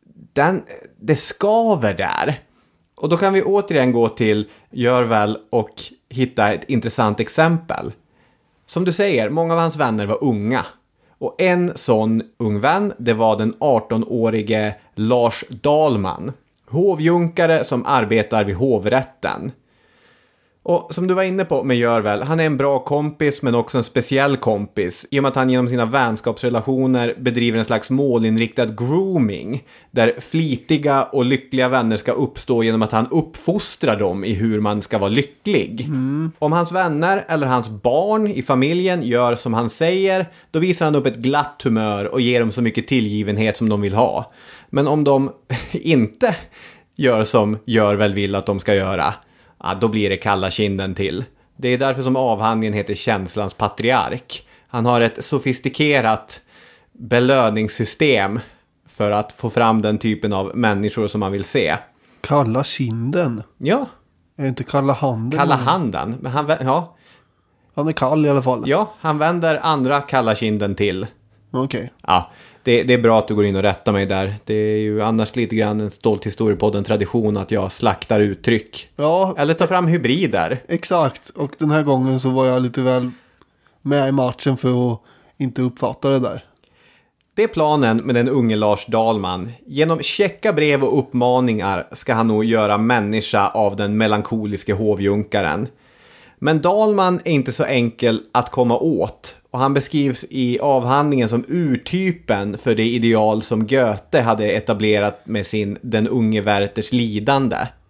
det skaver där. Och då kan vi återigen gå till Görvel och hitta ett intressant exempel. Som du säger, många av hans vänner var unga. Och en sån ung vän, det var den 18-årige Lars Dahlman. Hovjunkare som arbetar vid hovrätten. Och som du var inne på med Görvel, han är en bra kompis men också en speciell kompis. I och med att han genom sina vänskapsrelationer bedriver en slags målinriktad grooming. Där flitiga och lyckliga vänner ska uppstå genom att han uppfostrar dem i hur man ska vara lycklig. Om hans vänner eller hans barn i familjen gör som han säger, då visar han upp ett glatt humör och ger dem så mycket tillgivenhet som de vill ha. Men om de inte gör som Görvel vill att de ska göra, då blir det kalla kinden till. Det är därför som avhandlingen heter Känslans patriark. Han har ett sofistikerat belöningssystem för att få fram den typen av människor som man vill se. Kalla kinden? Ja. Är inte kalla handen? Kalla handen. Men han är kall i alla fall. Ja, han vänder andra kalla kinden till. Okej. Ja, det är bra att du går in och rättar mig där. Det är ju annars lite grann en stolt historiepodden tradition att jag slaktar uttryck. Ja. Eller tar fram hybrider. Exakt. Och den här gången så var jag lite väl med i matchen för att inte uppfatta det där. Det är planen med den unge Lars Dahlman. Genom checka brev och uppmaningar ska han nog göra människa av den melankoliske hovjunkaren. Men Dahlman är inte så enkel att komma åt. Och han beskrivs i avhandlingen som urtypen för det ideal som Goethe hade etablerat med sin Den unge Werthers lidande.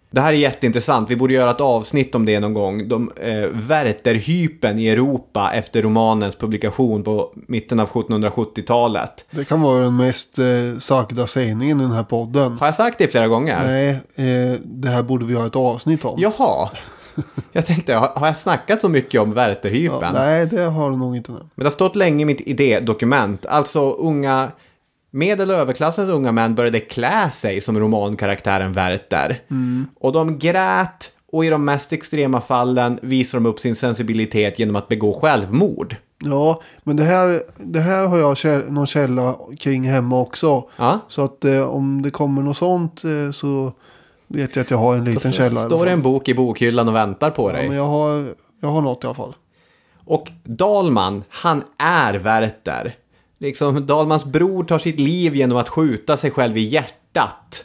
Det här är jätteintressant. Vi borde göra ett avsnitt om det någon gång. Wertherhypen i Europa efter romanens publikation på mitten av 1770-talet. Det kan vara den mest sagda sägningen i den här podden. Har jag sagt det flera gånger? Nej, det här borde vi ha ett avsnitt om. Jaha. Jag tänkte, har jag snackat så mycket om Wertherhypen? Ja, nej, det har du nog inte. Men det har stått länge i mitt idédokument. Alltså medel- och överklassens unga män började klä sig som romankaraktären Werther. Och de grät, och i de mest extrema fallen visar de upp sin sensibilitet genom att begå självmord. Ja, men det här har jag någon källa kring hemma också. Ja? Så att om det kommer något sånt så vet jag att jag har en liten källa. Står det en bok i bokhyllan och väntar på dig? Men jag har något i alla fall. Och Dahlman, han är Werther. Liksom, Dahlmans bror tar sitt liv genom att skjuta sig själv i hjärtat.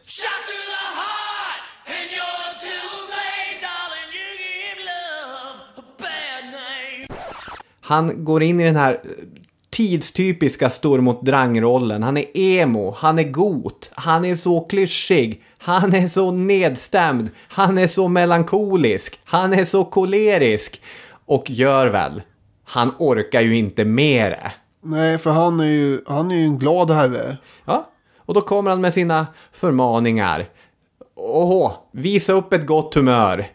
Han går in i den här tidstypiska Stormot-Drang-rollen. Han är emo, han är got, han är så klyschig, han är så nedstämd, han är så melankolisk, han är så kolerisk. Och gör väl, han orkar ju inte mer. Nej, för han är ju en glad herre. Ja, och då kommer han med sina förmaningar. Visa upp ett gott humör.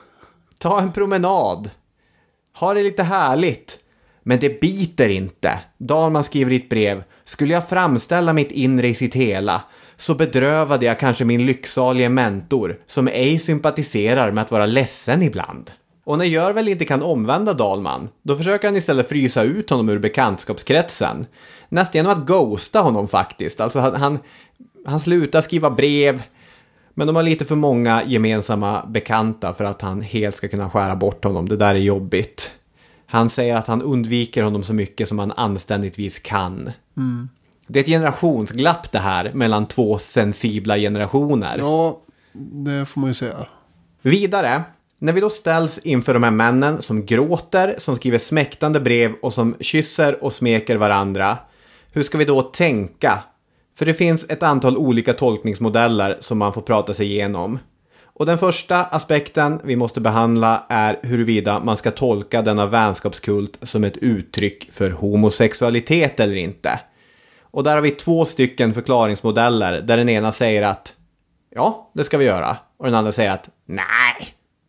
Ta en promenad. Ha det lite härligt. Men det biter inte. Dahlman skriver i ett brev: skulle jag framställa mitt inre i sitt hela, så bedrövade jag kanske min lycksalige mentor, som ej sympatiserar med att vara ledsen ibland. Och när Görvel inte kan omvända Dahlman, då försöker han istället frysa ut honom ur bekantskapskretsen. Nästan genom att ghosta honom faktiskt. Alltså han slutar skriva brev, men de har lite för många gemensamma bekanta för att han helt ska kunna skära bort honom. Det där är jobbigt. Han säger att han undviker honom så mycket som han anständigtvis kan. Det är ett generationsglapp det här mellan två sensibla generationer. Ja, det får man ju säga. Vidare, när vi då ställs inför de här männen som gråter, som skriver smäktande brev och som kysser och smeker varandra, hur ska vi då tänka? För det finns ett antal olika tolkningsmodeller som man får prata sig igenom. Och den första aspekten vi måste behandla är huruvida man ska tolka denna vänskapskult som ett uttryck för homosexualitet eller inte. Och där har vi 2 stycken förklaringsmodeller där den ena säger att ja, det ska vi göra. Och den andra säger att nej,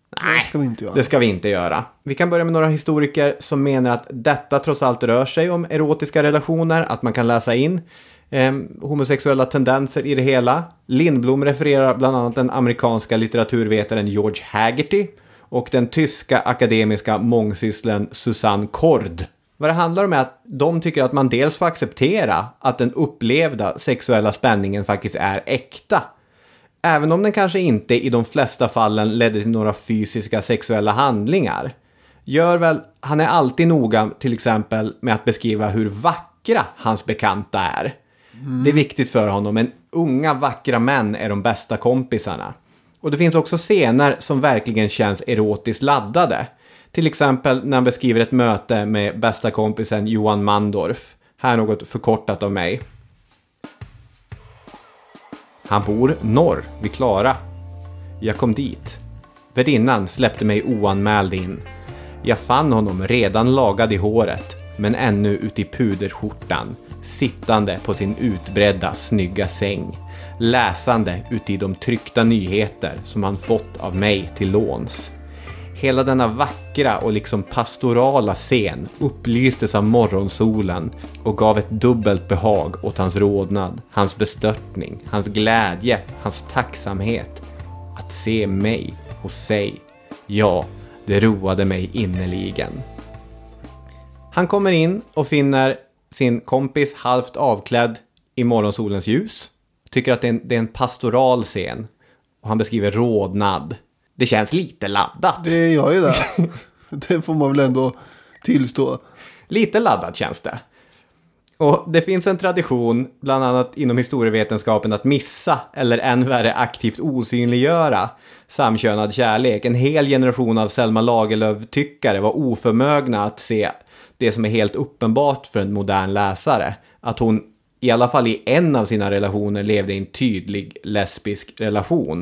det ska vi inte göra. Vi kan börja med några historiker som menar att detta trots allt rör sig om erotiska relationer, att man kan läsa in homosexuella tendenser i det hela. Lindblom refererar bland annat den amerikanska litteraturvetaren George Haggerty och den tyska akademiska mångsysslaren Susanne Kord. Vad det handlar om är att de tycker att man dels får acceptera att den upplevda sexuella spänningen faktiskt är äkta. Även om den kanske inte i de flesta fallen ledde till några fysiska sexuella handlingar. Görvel, han är alltid noga till exempel med att beskriva hur vackra hans bekanta är. Det är viktigt för honom, men unga vackra män är de bästa kompisarna. Och det finns också scener som verkligen känns erotiskt laddade. Till exempel när han beskriver ett möte med bästa kompisen Johan Mandorf. Här är något förkortat av mig. Han bor norr vid Klara. Jag kom dit. Värdinnan släppte mig oanmäld in. Jag fann honom redan lagad i håret, men ännu ute i puderskjortan, sittande på sin utbredda snygga säng, läsande ute i de tryckta nyheter som han fått av mig till låns. Hela denna vackra och liksom pastorala scen upplystes av morgonsolen och gav ett dubbelt behag åt hans rodnad, hans bestörtning, hans glädje, hans tacksamhet. Att se mig och sig, ja, det roade mig innerligen. Han kommer in och finner sin kompis halvt avklädd i morgonsolens ljus. Tycker att det är en pastoral scen. Och han beskriver rodnad. Det känns lite laddat. Det gör ju det. Det får man väl ändå tillstå. Lite laddat känns det. Och det finns en tradition, bland annat inom historievetenskapen, att missa eller än värre aktivt osynliggöra samkönad kärlek. En hel generation av Selma Lagerlöf-tyckare var oförmögna att se det som är helt uppenbart för en modern läsare. Att hon i alla fall i en av sina relationer levde i en tydlig lesbisk relation.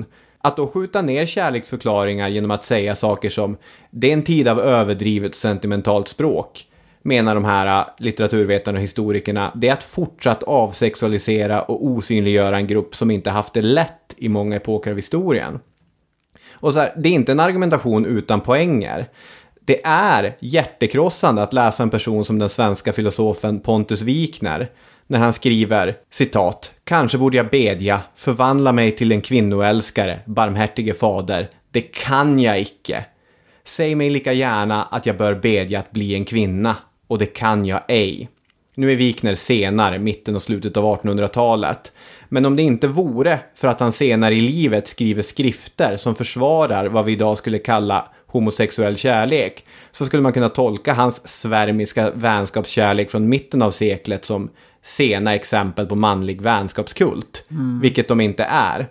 Att då skjuta ner kärleksförklaringar genom att säga saker som det är en tid av överdrivet sentimentalt språk, menar de här litteraturvetarna och historikerna, det är att fortsatt avsexualisera och osynliggöra en grupp som inte haft det lätt i många epoker av historien. Och så här, det är inte en argumentation utan poänger. Det är hjärtekrossande att läsa en person som den svenska filosofen Pontus Wikner när han skriver, citat, kanske borde jag bedja, förvandla mig till en kvinnoälskare, barmhärtige fader, det kan jag icke. Säg mig lika gärna att jag bör bedja att bli en kvinna, och det kan jag ej. Nu är Wikner senare, mitten och slutet av 1800-talet. Men om det inte vore för att han senare i livet skriver skrifter som försvarar vad vi idag skulle kalla homosexuell kärlek, så skulle man kunna tolka hans svärmiska vänskapskärlek från mitten av seklet som sena exempel på manlig vänskapskult, vilket de inte är.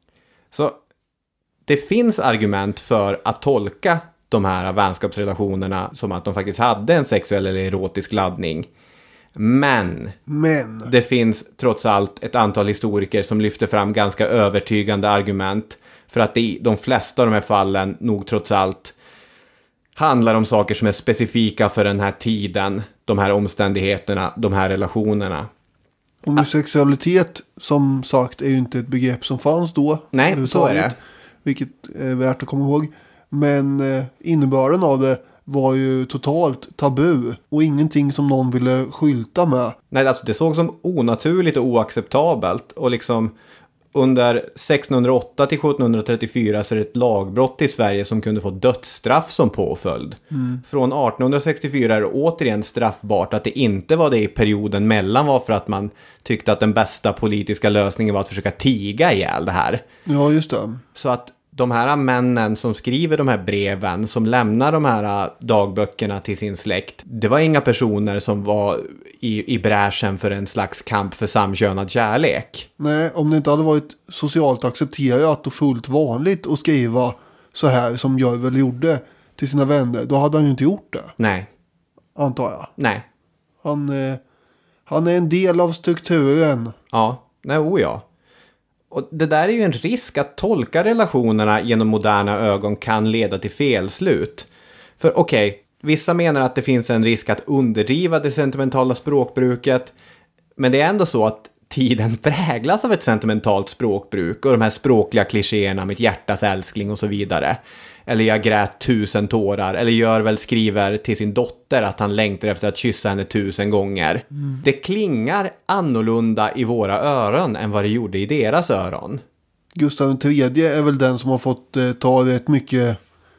Så det finns argument för att tolka de här vänskapsrelationerna som att de faktiskt hade en sexuell eller erotisk laddning. Men det finns trots allt ett antal historiker som lyfter fram ganska övertygande argument för att de flesta av de här fallen nog trots allt handlar om saker som är specifika för den här tiden, de här omständigheterna, de här relationerna. Homosexualitet, som sagt, är ju inte ett begrepp som fanns då. Nej, så är det. Vilket är värt att komma ihåg. Men innebörden av det var ju totalt tabu och ingenting som någon ville skylta med. Nej, alltså det såg som onaturligt och oacceptabelt, och liksom under 1608 till 1734 så är det ett lagbrott i Sverige som kunde få dödsstraff som påföljd. Från 1864 är det återigen straffbart. Att det inte var det i perioden mellan var för att man tyckte att den bästa politiska lösningen var att försöka tiga ihjäl det här. Ja, just det. Så att de här männen som skriver de här breven, som lämnar de här dagböckerna till sin släkt, det var inga personer som var i bräschen för en slags kamp för samkönad kärlek. Nej, om det inte hade varit socialt accepterat och fullt vanligt att skriva så här som Görvel gjorde till sina vänner, då hade han ju inte gjort det. Nej. Antar jag. Nej. Han är en del av strukturen. Ja, ja. Och det där är ju en risk, att tolka relationerna genom moderna ögon kan leda till felslut. För okej, vissa menar att det finns en risk att underdriva det sentimentala språkbruket. Men det är ändå så att tiden präglas av ett sentimentalt språkbruk och de här språkliga klichéerna, mitt hjärtas älskling och så vidare. Eller jag grät 1000 tårar. Eller Görvel skriver till sin dotter att han längtar efter att kyssa henne 1000 gånger. Det klingar annorlunda i våra öron än vad det gjorde i deras öron. Gustav III är väl den som har fått ta rätt mycket.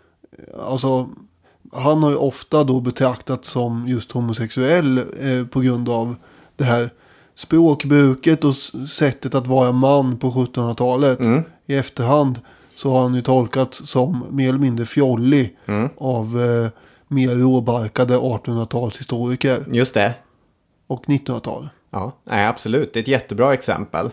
Alltså, han har ju ofta då betraktats som just homosexuell på grund av det här språkbruket och sättet att vara man på 1700-talet. I efterhand så har han ju tolkats som mer eller mindre fjollig av mer råbarkade 1800-talshistoriker. Just det. Och 1900-tal. Ja, nej, absolut. Det är ett jättebra exempel.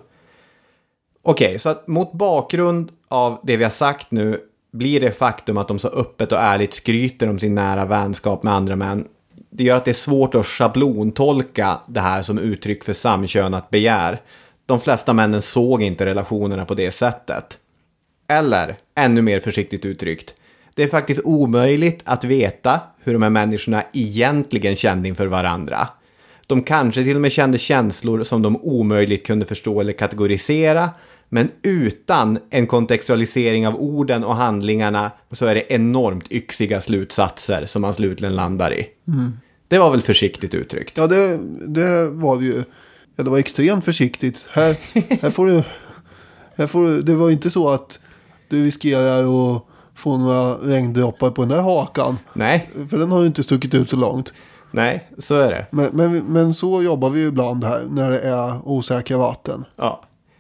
Okej, så att mot bakgrund av det vi har sagt nu blir det faktum att de så öppet och ärligt skryter om sin nära vänskap med andra män. Det gör att det är svårt att schablontolka det här som uttryck för samkönat begär. De flesta männen såg inte relationerna på det sättet. Eller, ännu mer försiktigt uttryckt, det är faktiskt omöjligt att veta hur de här människorna egentligen kände inför varandra. De kanske till och med kände känslor som de omöjligt kunde förstå eller kategorisera, men utan en kontextualisering av orden och handlingarna så är det enormt yxiga slutsatser som man slutligen landar i. Det var väl försiktigt uttryckt? Ja, det var ju. Ja, det var extremt försiktigt. Här får du, det var inte så att du riskerar att få några regndroppar på den här hakan. Nej. För den har ju inte stuckit ut så långt. Nej, så är det. Men så jobbar vi ju ibland här när det är osäkra vatten. Ja.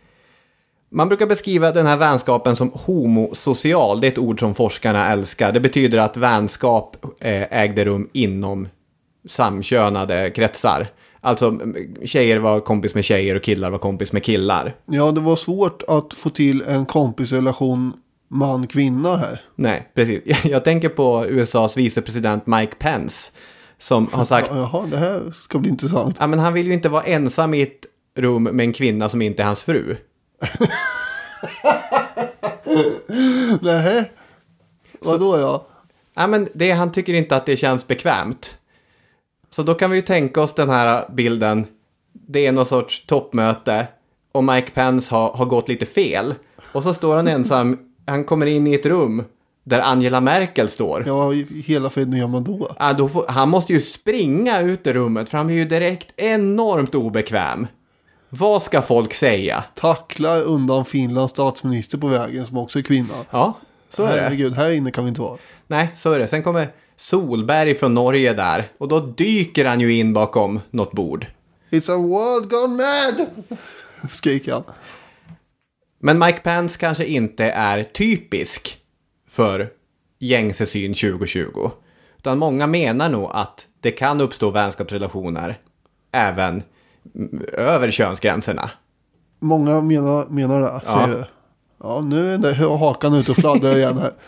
Man brukar beskriva den här vänskapen som homosocial. Det är ett ord som forskarna älskar. Det betyder att vänskap ägde rum inom samkönade kretsar. Alltså tjejer var kompis med tjejer och killar var kompis med killar. Ja, det var svårt att få till en kompisrelation man-kvinna här. Nej, precis. Jag tänker på USAs vicepresident Mike Pence som har sagt... Jaha, det här ska bli intressant. Ja, men han vill ju inte vara ensam i ett rum med en kvinna som inte är hans fru. Nej. Vadå ja? Ja, men han tycker inte att det känns bekvämt. Så då kan vi ju tänka oss den här bilden. Det är någon sorts toppmöte. Och Mike Pence har gått lite fel. Och så står han ensam. Han kommer in i ett rum där Angela Merkel står. Ja, hela friden gör man då. Ja, han måste ju springa ut i rummet. För han blir ju direkt enormt obekväm. Vad ska folk säga? Tacklar undan Finlands statsminister på vägen som också är kvinna. Ja, så är det. Herregud, här inne kan vi inte vara. Nej, så är det. Sen kommer Solberg från Norge där. Och då dyker han ju in bakom något bord. It's a world gone mad! Skriker han. Men Mike Pence kanske inte är typisk för gängse syn 2020. Utan många menar nog att det kan uppstå vänskapsrelationer även över könsgränserna. Många menar det, säger du. Ja, nu är det hakan ut och fladdrar igen här.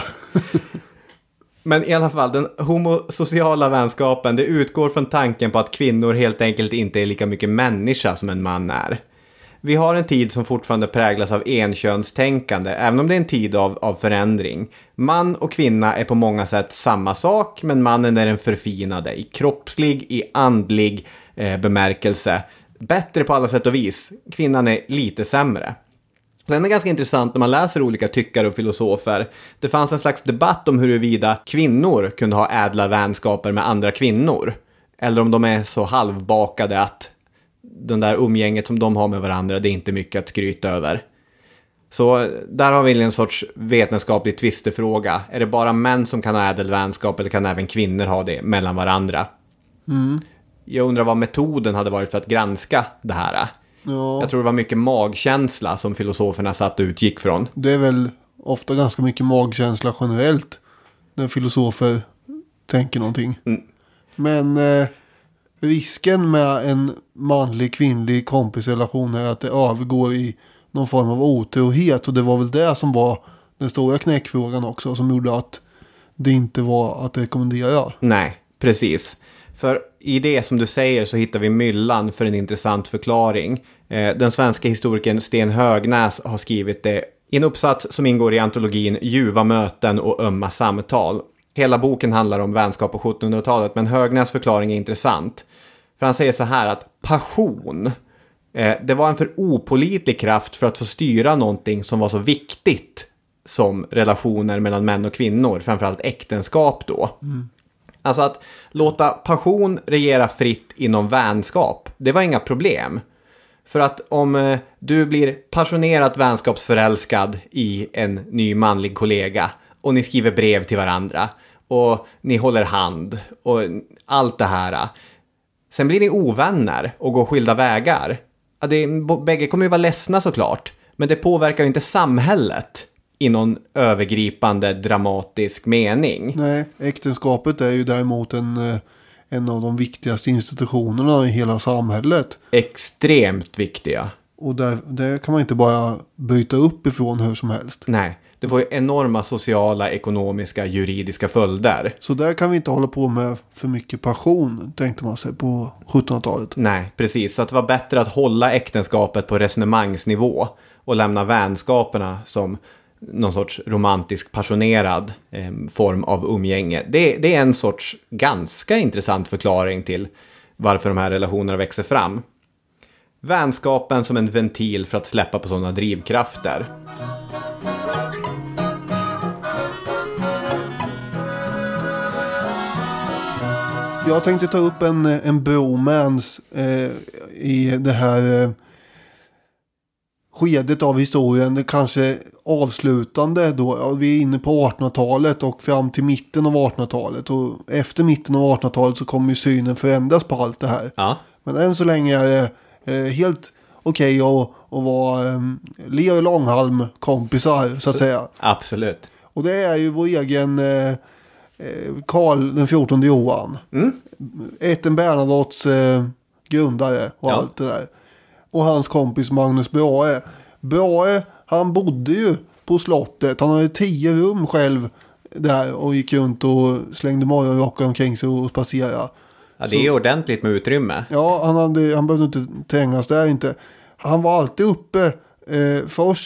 Men i alla fall, den homosociala vänskapen, det utgår från tanken på att kvinnor helt enkelt inte är lika mycket människa som en man är. Vi har en tid som fortfarande präglas av enkönstänkande, även om det är en tid av förändring. Man och kvinna är på många sätt samma sak, men mannen är den förfinade i kroppslig, i andlig bemärkelse. Bättre på alla sätt och vis. Kvinnan är lite sämre. Sen är det ganska intressant när man läser olika tyckare och filosofer. Det fanns en slags debatt om huruvida kvinnor kunde ha ädla vänskaper med andra kvinnor. Eller om de är så halvbakade att den där umgänget som de har med varandra, det är inte mycket att skryta över. Så där har vi en sorts vetenskaplig tvistefråga. Är det bara män som kan ha ädelvänskap eller kan även kvinnor ha det mellan varandra? Jag undrar vad metoden hade varit för att granska det här. Ja. Jag tror det var mycket magkänsla som filosoferna satt och utgick från. Det är väl ofta ganska mycket magkänsla generellt när filosofer tänker någonting. Men risken med en manlig-kvinnlig kompisrelation är att det övergår i någon form av otrohet. Och det var väl det som var den stora knäckfrågan också, som gjorde att det inte var att rekommendera. Nej, precis. För i det som du säger så hittar vi myllan för en intressant förklaring. Den svenska historikern Sten Högnäs har skrivit det i en uppsats som ingår i antologin Ljuva möten och ömma samtal. Hela boken handlar om vänskap på 1700-talet, men Högnäs förklaring är intressant. För han säger så här att passion, det var en för opålitlig kraft för att få styra någonting som var så viktigt som relationer mellan män och kvinnor, framförallt äktenskap då. Alltså att låta passion regera fritt inom vänskap, det var inga problem. För att om du blir passionerat vänskapsförälskad i en ny manlig kollega och ni skriver brev till varandra och ni håller hand och allt det här. Sen blir ni ovänner och går skilda vägar. Ja, bägge kommer ju vara ledsna såklart, men det påverkar ju inte samhället i någon övergripande dramatisk mening. Nej, äktenskapet är ju däremot en av de viktigaste institutionerna i hela samhället. Extremt viktiga. Och där kan man inte bara byta upp ifrån hur som helst. Nej, det får ju enorma sociala, ekonomiska, juridiska följder. Så där kan vi inte hålla på med för mycket passion, tänkte man sig på 1700-talet. Nej, precis. Så att det var bättre att hålla äktenskapet på resonemangsnivå och lämna vänskaperna som någon sorts romantisk, passionerad form av umgänge. Det är en sorts ganska intressant förklaring till varför de här relationerna växer fram. Vänskapen som en ventil för att släppa på sådana drivkrafter. Jag tänkte ta upp en bromance i det här skedet av historien. Det kanske avslutande då. Vi är inne på 1800-talet och fram till mitten av 1800-talet. Och efter mitten av 1800-talet så kommer ju synen förändras på allt det här. Ja. Men än så länge är det helt okej att vara Lear och Långhalm kompisar så att säga. Absolut. Och det är ju vår egen Karl den 14 Johan. Ätten Bernadottes grundare och allt det där. Och hans kompis Magnus Brahe. Brahe, han bodde ju på slottet. Han hade 10 rum själv där och gick runt och slängde morgonrockar omkring sig och spacera. Ja, det är ordentligt med utrymme. Ja, han behövde inte trängas där inte. Han var alltid uppe först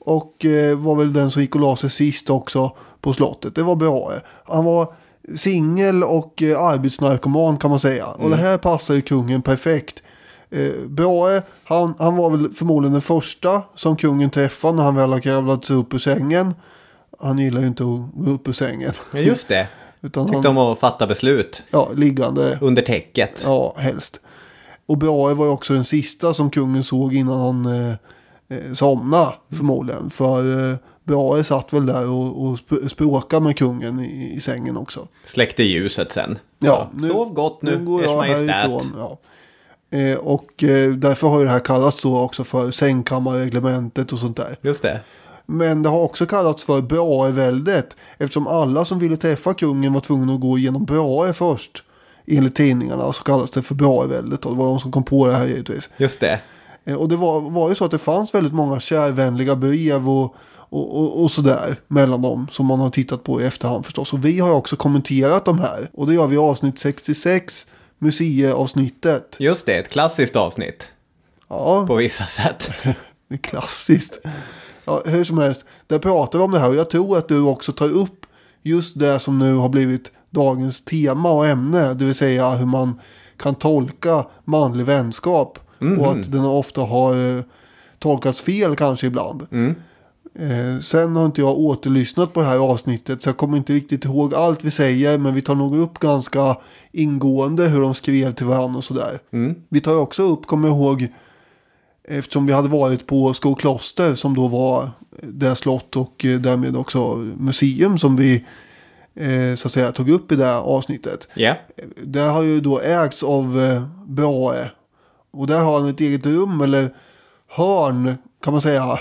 och var väl den som gick och la sig sist också på slottet. Det var Brahe. Han var singel och arbetsnarkoman kan man säga. Och det här passar ju kungen perfekt. Brahe, han var väl förmodligen den första som kungen träffade när han väl har kravlat sig upp ur sängen. Han gillar ju inte att gå upp ur sängen. Ja, just det. Tyckte om att fatta beslut. Ja, liggande. Under täcket. Ja, helst. Och Brahe var ju också den sista som kungen såg innan han somnade förmodligen. För Brahe satt väl där och språkade med kungen i sängen också. Släckte ljuset sen. Ja, sov gott nu, går jag härifrån. Ja. Och därför har ju det här kallats då också för sängkammarreglementet och sånt där. Just det. Men det har också kallats för Braheväldet eftersom alla som ville träffa kungen var tvungna att gå igenom Brahe först. Enligt tidningarna så kallas det för Braheväldet och det var de som kom på det här givetvis. Just det. Och det var ju så att det fanns väldigt många kärvänliga brev och sådär mellan dem som man har tittat på i efterhand förstås. Och vi har också kommenterat de här och det gör vi i avsnitt 66, museiavsnittet. Just det, ett klassiskt avsnitt. Ja. På vissa sätt. Det är klassiskt. Ja, hur som helst, där pratar vi om det här och jag tror att du också tar upp just det som nu har blivit dagens tema och ämne, det vill säga hur man kan tolka manlig vänskap och att den ofta har tolkats fel kanske ibland. Sen har inte jag återlyssnat på det här avsnittet så jag kommer inte riktigt ihåg allt vi säger, men vi tar nog upp ganska ingående hur de skrev till varandra och sådär. Vi tar också upp, kommer jag ihåg, eftersom vi hade varit på Skokloster som då var det slott och därmed också museum som vi så att säga tog upp i det här avsnittet. Yeah. Det har ju då ägts av Brahe och där har han ett eget rum eller hörn kan man säga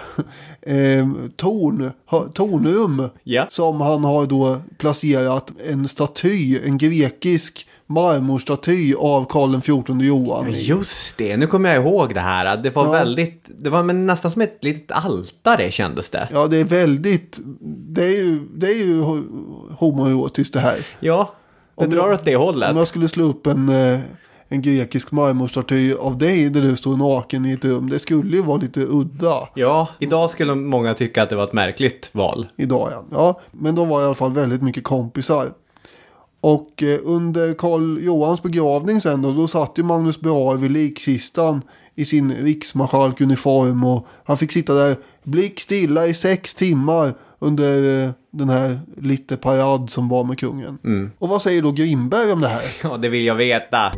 tornrum som han har då placerat en staty, en grekisk marmorstaty av Karl XIV Johan. Just det, nu kommer jag ihåg det här. Det var det var nästan som ett litet altare kändes det. Ja, det är väldigt, det är ju homoerotiskt det här. Ja, det drar åt det hållet. Om jag skulle slå upp en grekisk marmorstaty av dig där du står naken i ett rum, det skulle ju vara lite udda. Ja, idag skulle många tycka att det var ett märkligt val. Idag ja, men de var i alla fall väldigt mycket kompisar. Och under Karl Johans begravning sen då satt ju Magnus Brahe vid likkistan i sin riksmarskalkuniform och han fick sitta där blickstilla i 6 timmar under den här lite parad som var med kungen. Och vad säger då Grimberg om det här? Ja, det vill jag veta.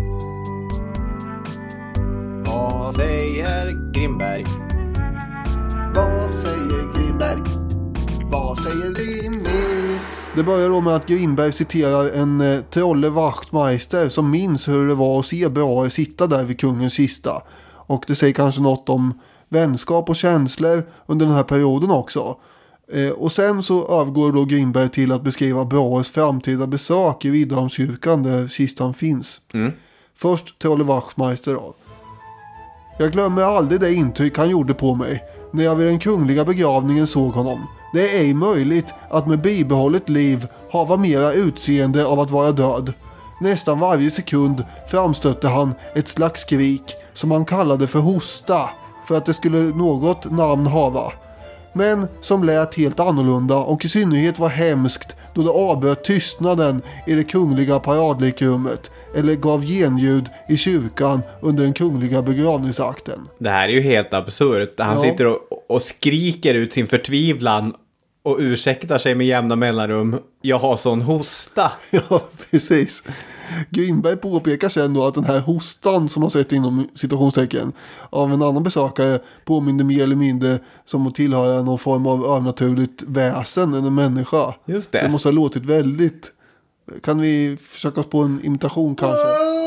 Vad säger Grimberg? Vad säger Grimberg? Vad säger Grimmis? Det börjar då med att Grimberg citerar en Trolle Wachtmeister som minns hur det var att se Brahe sitta där vid kungens kista. Och det säger kanske något om vänskap och känslor under den här perioden också. Och sen så övergår då Grimberg till att beskriva Brahes framtida besök i Riddarholmskyrkan där kistan finns. Först Trolle Wachtmeister då. Jag glömmer aldrig det intryck han gjorde på mig när jag vid den kungliga begravningen såg honom. Det är ej möjligt att med bibehållet liv hava mera utseende av att vara död. Nästan varje sekund framstötte han ett slags skrik som han kallade för hosta för att det skulle något namn hava. Men som lät helt annorlunda och i synnerhet var hemskt då det avbröt tystnaden i det kungliga paradlikrummet eller gav genljud i kyrkan under den kungliga begravningsakten. Det här är ju helt absurt. Han sitter och skriker ut sin förtvivlan och ursäktar sig med jämna mellanrum. Jag har sån hosta. Ja, precis. Grimberg påpekar sen då att den här hostan som man sett inom citationstecken av en annan besökare påminner mer eller mindre som att tillhöra någon form av övernaturligt väsen än en människa. Just det. Så det måste ha låtit väldigt... Kan vi försöka oss på en imitation kanske?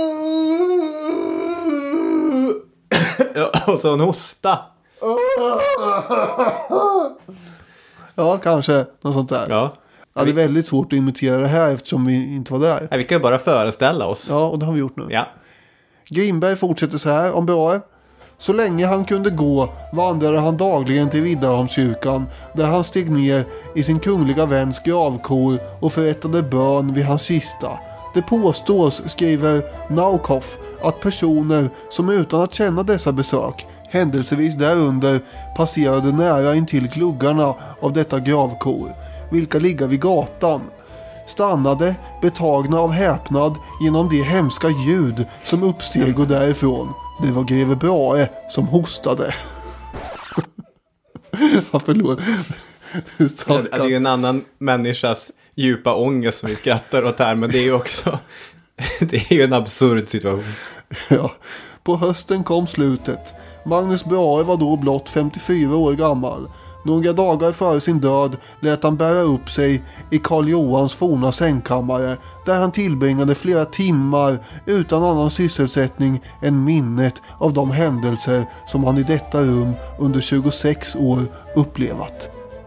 Och så en hosta. Ja, kanske. Något sånt där. Ja. Ja, det är väldigt svårt att imitera det här eftersom vi inte var där. Ja, vi kan ju bara föreställa oss. Ja, och det har vi gjort nu. Ja. Grimberg fortsätter så här om Brahe. Så länge han kunde gå vandrade han dagligen till Riddarholmskyrkan där han steg ner i sin kungliga väns gravkor och förrättade bön vid hans kista. Det påstås, skriver Naukoff, att personer som utan att känna dessa besök händelsevis därunder passerade nära intill gluggarna av detta gravkor, vilka ligga vid gatan, stannade betagna av häpnad genom de hemska ljud som uppsteg och därifrån. Det var greve Brahe som hostade. Förlåt. Det är ju en annan människas djupa ångest som vi skrattar åt här, men det är ju också det är ju en absurd situation. Ja. På hösten kom slutet. Magnus Brahe var då blott 54 år gammal. Några dagar före sin död lät han bära upp sig i Karl Johans forna sängkammare, där han tillbringade flera timmar utan annan sysselsättning än minnet av de händelser som han i detta rum under 26 år upplevat.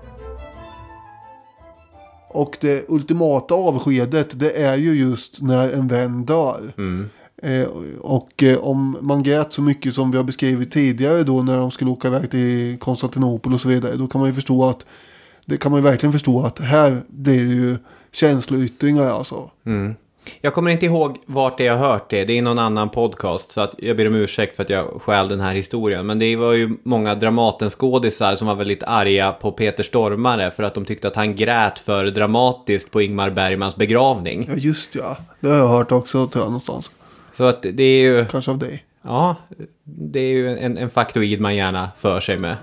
Och det ultimata avskedet, det är ju just när en vän dör. Och om man grät så mycket som vi har beskrivit tidigare då när de skulle åka iväg till Konstantinopel och så vidare, då kan man ju förstå att det kan man ju verkligen förstå att här blir det ju känsloyttringar alltså. Jag kommer inte ihåg vart jag har hört det. Det är någon annan podcast, så att jag ber om ursäkt för att jag stjäl den här historien. Men det var ju många Dramatenskådisar som var väldigt arga på Peter Stormare för att de tyckte att han grät för dramatiskt på Ingmar Bergmans begravning. Ja, just ja. Det har jag hört också, tror jag, någonstans. Så att det är ju... Kanske av dig. Ja, det är ju en faktoid man gärna för sig med.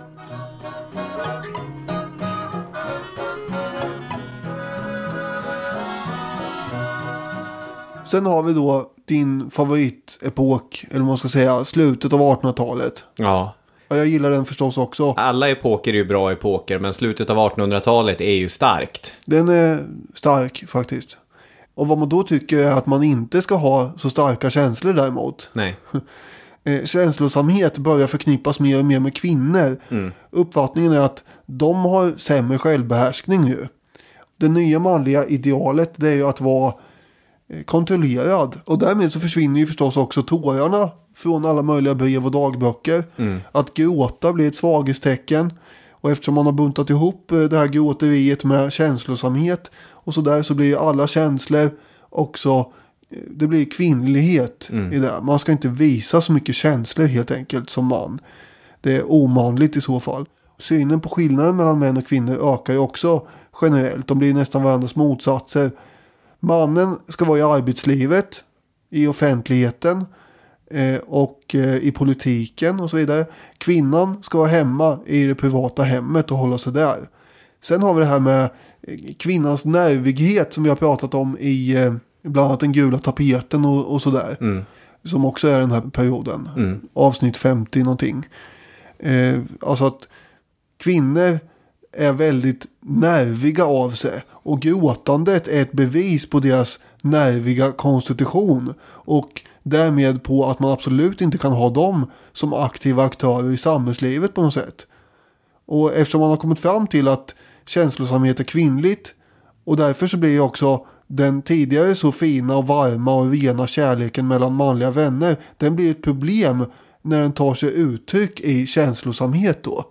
Sen har vi då din favoritepok, eller vad man ska säga, slutet av 1800-talet. Ja. Ja, jag gillar den förstås också. Alla epoker är ju bra epoker, men slutet av 1800-talet är ju starkt. Den är stark faktiskt. Och vad man då tycker är att man inte ska ha så starka känslor däremot. Nej. Känslosamhet börjar förknippas mer och mer med kvinnor. Uppfattningen är att de har sämre självbehärskning nu. Det nya manliga idealet, det är ju att vara kontrollerad. Och därmed så försvinner ju förstås också tårarna från alla möjliga brev och dagböcker. Att gråta blir ett svaghetstecken. Och eftersom man har buntat ihop det här gråteriet med känslosamhet och så där, så blir alla känslor också, det blir kvinnlighet i det. Man ska inte visa så mycket känslor helt enkelt som man. Det är omanligt i så fall. Synen på skillnaden mellan män och kvinnor ökar ju också generellt. De blir nästan varandras motsatser. Mannen ska vara i arbetslivet, i offentligheten och i politiken och så vidare. Kvinnan ska vara hemma i det privata hemmet och hålla sig där. Sen har vi det här med kvinnans nervighet som vi har pratat om i bland annat den gula tapeten och sådär. Som också är den här perioden. Avsnitt 50 någonting. Alltså att kvinnor är väldigt nerviga av sig. Och gråtandet är ett bevis på deras nerviga konstitution. Och därmed på att man absolut inte kan ha dem som aktiva aktörer i samhällslivet på något sätt. Och eftersom man har kommit fram till att känslosamhet är kvinnligt, och därför så blir också den tidigare så fina och varma och rena kärleken mellan manliga vänner, den blir ett problem när den tar sig uttryck i känslosamhet då.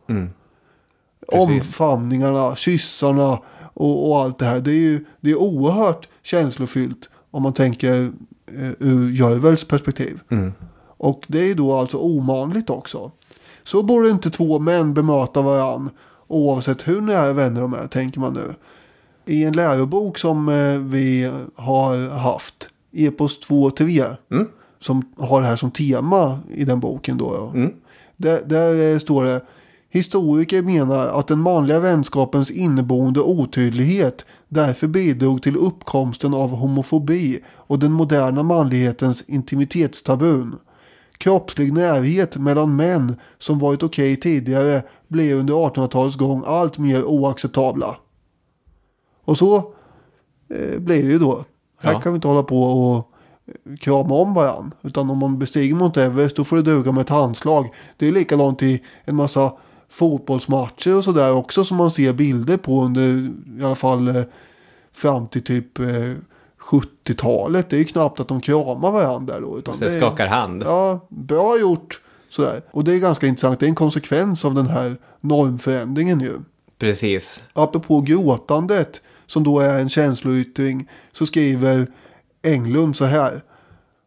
Omfamningarna, kyssarna och allt det här, det är oerhört känslofyllt om man tänker ur Görvels perspektiv. Och det är då alltså omanligt också. Så borde inte två män bemöta varann oavsett hur nära vänner de är, tänker man nu. I en lärobok som vi har haft, Epos 2 och 3, som har det här som tema i den boken då. Där står det: historiker menar att den manliga vänskapens inneboende otydlighet därför bidrog till uppkomsten av homofobi och den moderna manlighetens intimitetstabun. Kroppslig närhet mellan män som varit okej tidigare blev under 1800-talets gång allt mer oacceptabla. Och så blir det ju då. Här kan vi inte hålla på och krama om varann. Utan om man bestiger mot Everest, då får det duga med ett handslag. Det är likadant i en massa fotbollsmatcher och sådär också, som man ser bilder på under i alla fall fram till typ 70-talet. Det är ju knappt att de kramar varandra då. Utan det skakar hand. Ja, bra gjort. Sådär. Och det är ganska intressant. Det är en konsekvens av den här normförändringen ju. Precis. Apropå gråtandet, som då är en känsloyttring, så skriver Englund så här: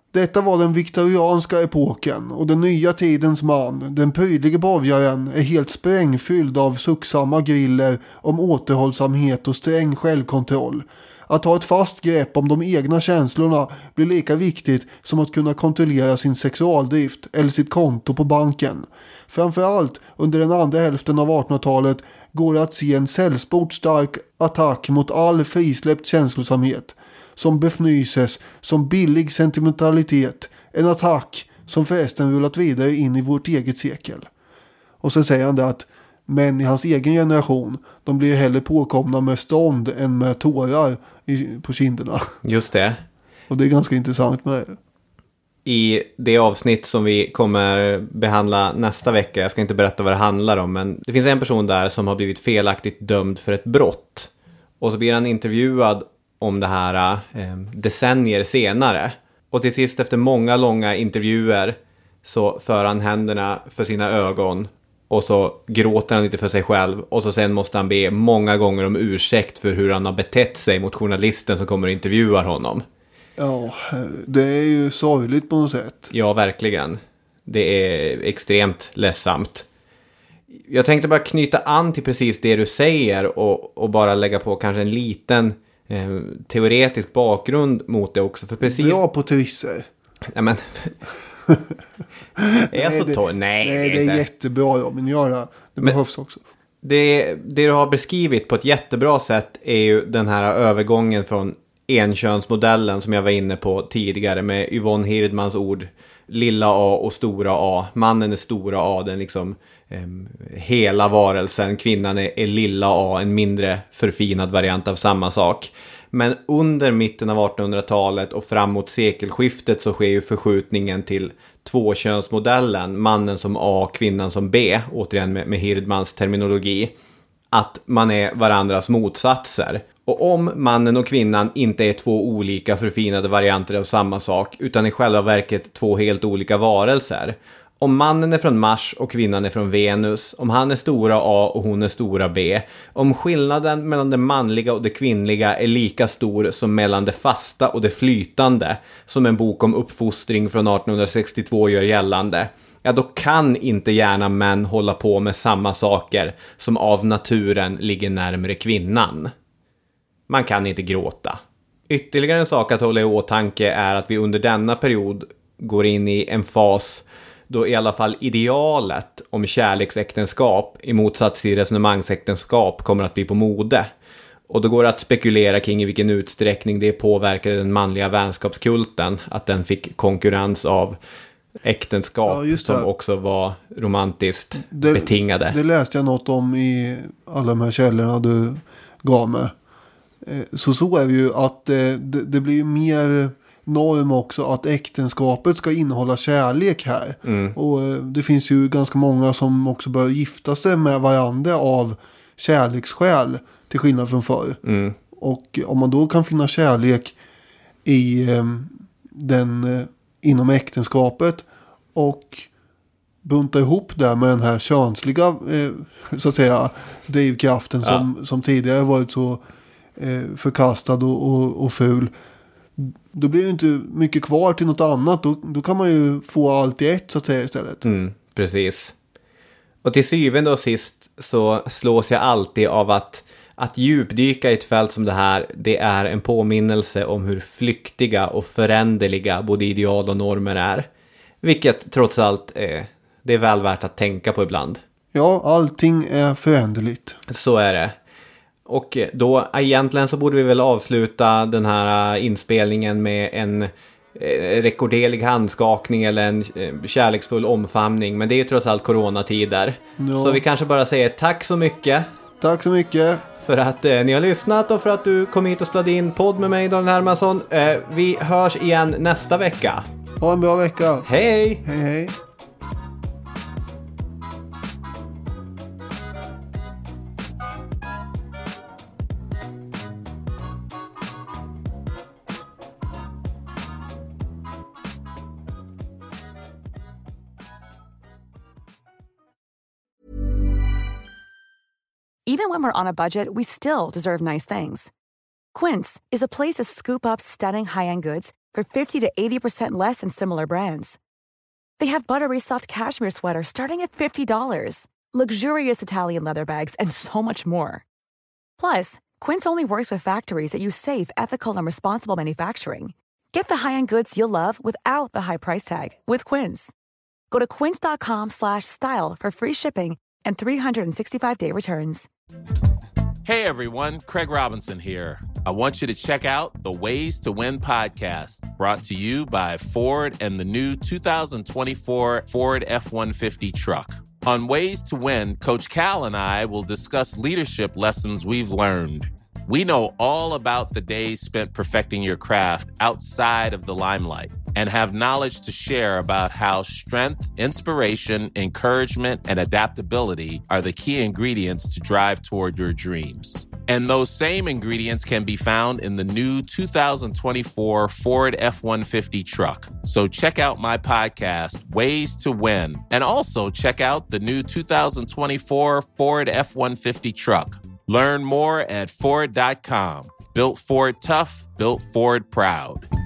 Detta var den viktorianska epoken och den nya tidens man, den prydlige borgaren, är helt sprängfylld av sucksamma griller om återhållsamhet och sträng självkontroll. Att ha ett fast grepp om de egna känslorna blir lika viktigt som att kunna kontrollera sin sexualdrift eller sitt konto på banken. Framförallt under den andra hälften av 1800-talet går det att se en sällsport stark attack mot all frisläppt känslosamhet. Som befnyses, som billig sentimentalitet. En attack som förresten rullat vidare in i vårt eget sekel. Och sen säger han det att män i hans egen generation, de blir hellre påkomna med stånd än med tårar på kinderna. Just det. Och det är ganska intressant med det. I det avsnitt som vi kommer behandla nästa vecka, jag ska inte berätta vad det handlar om, men det finns en person där som har blivit felaktigt dömd för ett brott. Och så blir han intervjuad om det här decennier senare. Och till sist efter många långa intervjuer så för han händerna för sina ögon och så gråter han lite för sig själv och så sen måste han be många gånger om ursäkt för hur han har betett sig mot journalisten som kommer och intervjuar honom. Ja, det är ju sorgligt på något sätt. Ja, verkligen. Det är extremt ledsamt. Jag tänkte bara knyta an till precis det du säger och bara lägga på kanske en liten teoretisk bakgrund mot det också. För precis... Bra på twisser. Ja, men... Nej, det är jättebra, ja, men gör det behövs också. Det du har beskrivit på ett jättebra sätt är ju den här övergången från enkönsmodellen som jag var inne på tidigare med Yvonne Hirdmans ord lilla A och stora A. Mannen är stora A, den liksom hela varelsen. Kvinnan är lilla A, en mindre förfinad variant av samma sak. Men under mitten av 1800-talet och framåt sekelskiftet så sker ju förskjutningen till tvåkönsmodellen. Mannen som A, kvinnan som B. Återigen med Hirdmans terminologi. Att man är varandras motsatser. Och om mannen och kvinnan inte är två olika förfinade varianter av samma sak utan i själva verket två helt olika varelser. Om mannen är från Mars och kvinnan är från Venus, om han är stora A och hon är stora B, om skillnaden mellan det manliga och det kvinnliga är lika stor som mellan det fasta och det flytande, som en bok om uppfostring från 1862 gör gällande, ja då kan inte gärna män hålla på med samma saker som av naturen ligger närmare kvinnan. Man kan inte gråta. Ytterligare en sak att hålla i åtanke är att vi under denna period går in i en fas då i alla fall idealet om kärleksäktenskap i motsats till resonemangsäktenskap kommer att bli på mode. Och då går det att spekulera kring i vilken utsträckning det påverkade den manliga vänskapskulten, att den fick konkurrens av äktenskap som också var romantiskt betingade. Det läste jag något om i alla de här källorna du gav mig. Så är det ju att det blir mer norm också att äktenskapet ska innehålla kärlek här. Och det finns ju ganska många som också börjar gifta sig med varandra av kärleksskäl till skillnad från förr. Och om man då kan finna kärlek i inom äktenskapet och bunta ihop det med den här könsliga så att säga drivkraften som tidigare varit så förkastad och ful, då blir det inte mycket kvar till något annat. Då kan man ju få allt i ett så att säga istället. Precis. Och till syvende och sist så slås jag alltid av att djupdyka i ett fält som det här, det är en påminnelse om hur flyktiga och föränderliga både ideal och normer är. Vilket trots allt det är väl värt att tänka på ibland. Ja, allting är föränderligt. Så är det. Och då egentligen så borde vi väl avsluta den här inspelningen med en rekorderlig handskakning eller en kärleksfull omfamning. Men det är ju trots allt coronatider. Ja. Så vi kanske bara säger tack så mycket. Tack så mycket. För att ni har lyssnat och för att du kom hit och spelade in podd med mig, Daniel Hermansson. Vi hörs igen nästa vecka. Ha en bra vecka. Hej! Hej, hej. Even when we're on a budget, we still deserve nice things. Quince is a place to scoop up stunning high-end goods for 50 to 80% less than similar brands. They have buttery soft cashmere sweaters starting at $50, luxurious Italian leather bags, and so much more. Plus, Quince only works with factories that use safe, ethical, and responsible manufacturing. Get the high-end goods you'll love without the high price tag with Quince. Go to quince.com/style for free shipping and 365-day returns. Hey everyone, Craig Robinson here. I want you to check out the Ways to Win podcast, brought to you by Ford and the new 2024 Ford F-150 truck. On Ways to Win, Coach Cal and I will discuss leadership lessons we've learned. We know all about the days spent perfecting your craft outside of the limelight and have knowledge to share about how strength, inspiration, encouragement, and adaptability are the key ingredients to drive toward your dreams. And those same ingredients can be found in the new 2024 Ford F-150 truck. So check out my podcast, Ways to Win, and also check out the new 2024 Ford F-150 truck. Learn more at Ford.com. Built Ford tough, built Ford proud.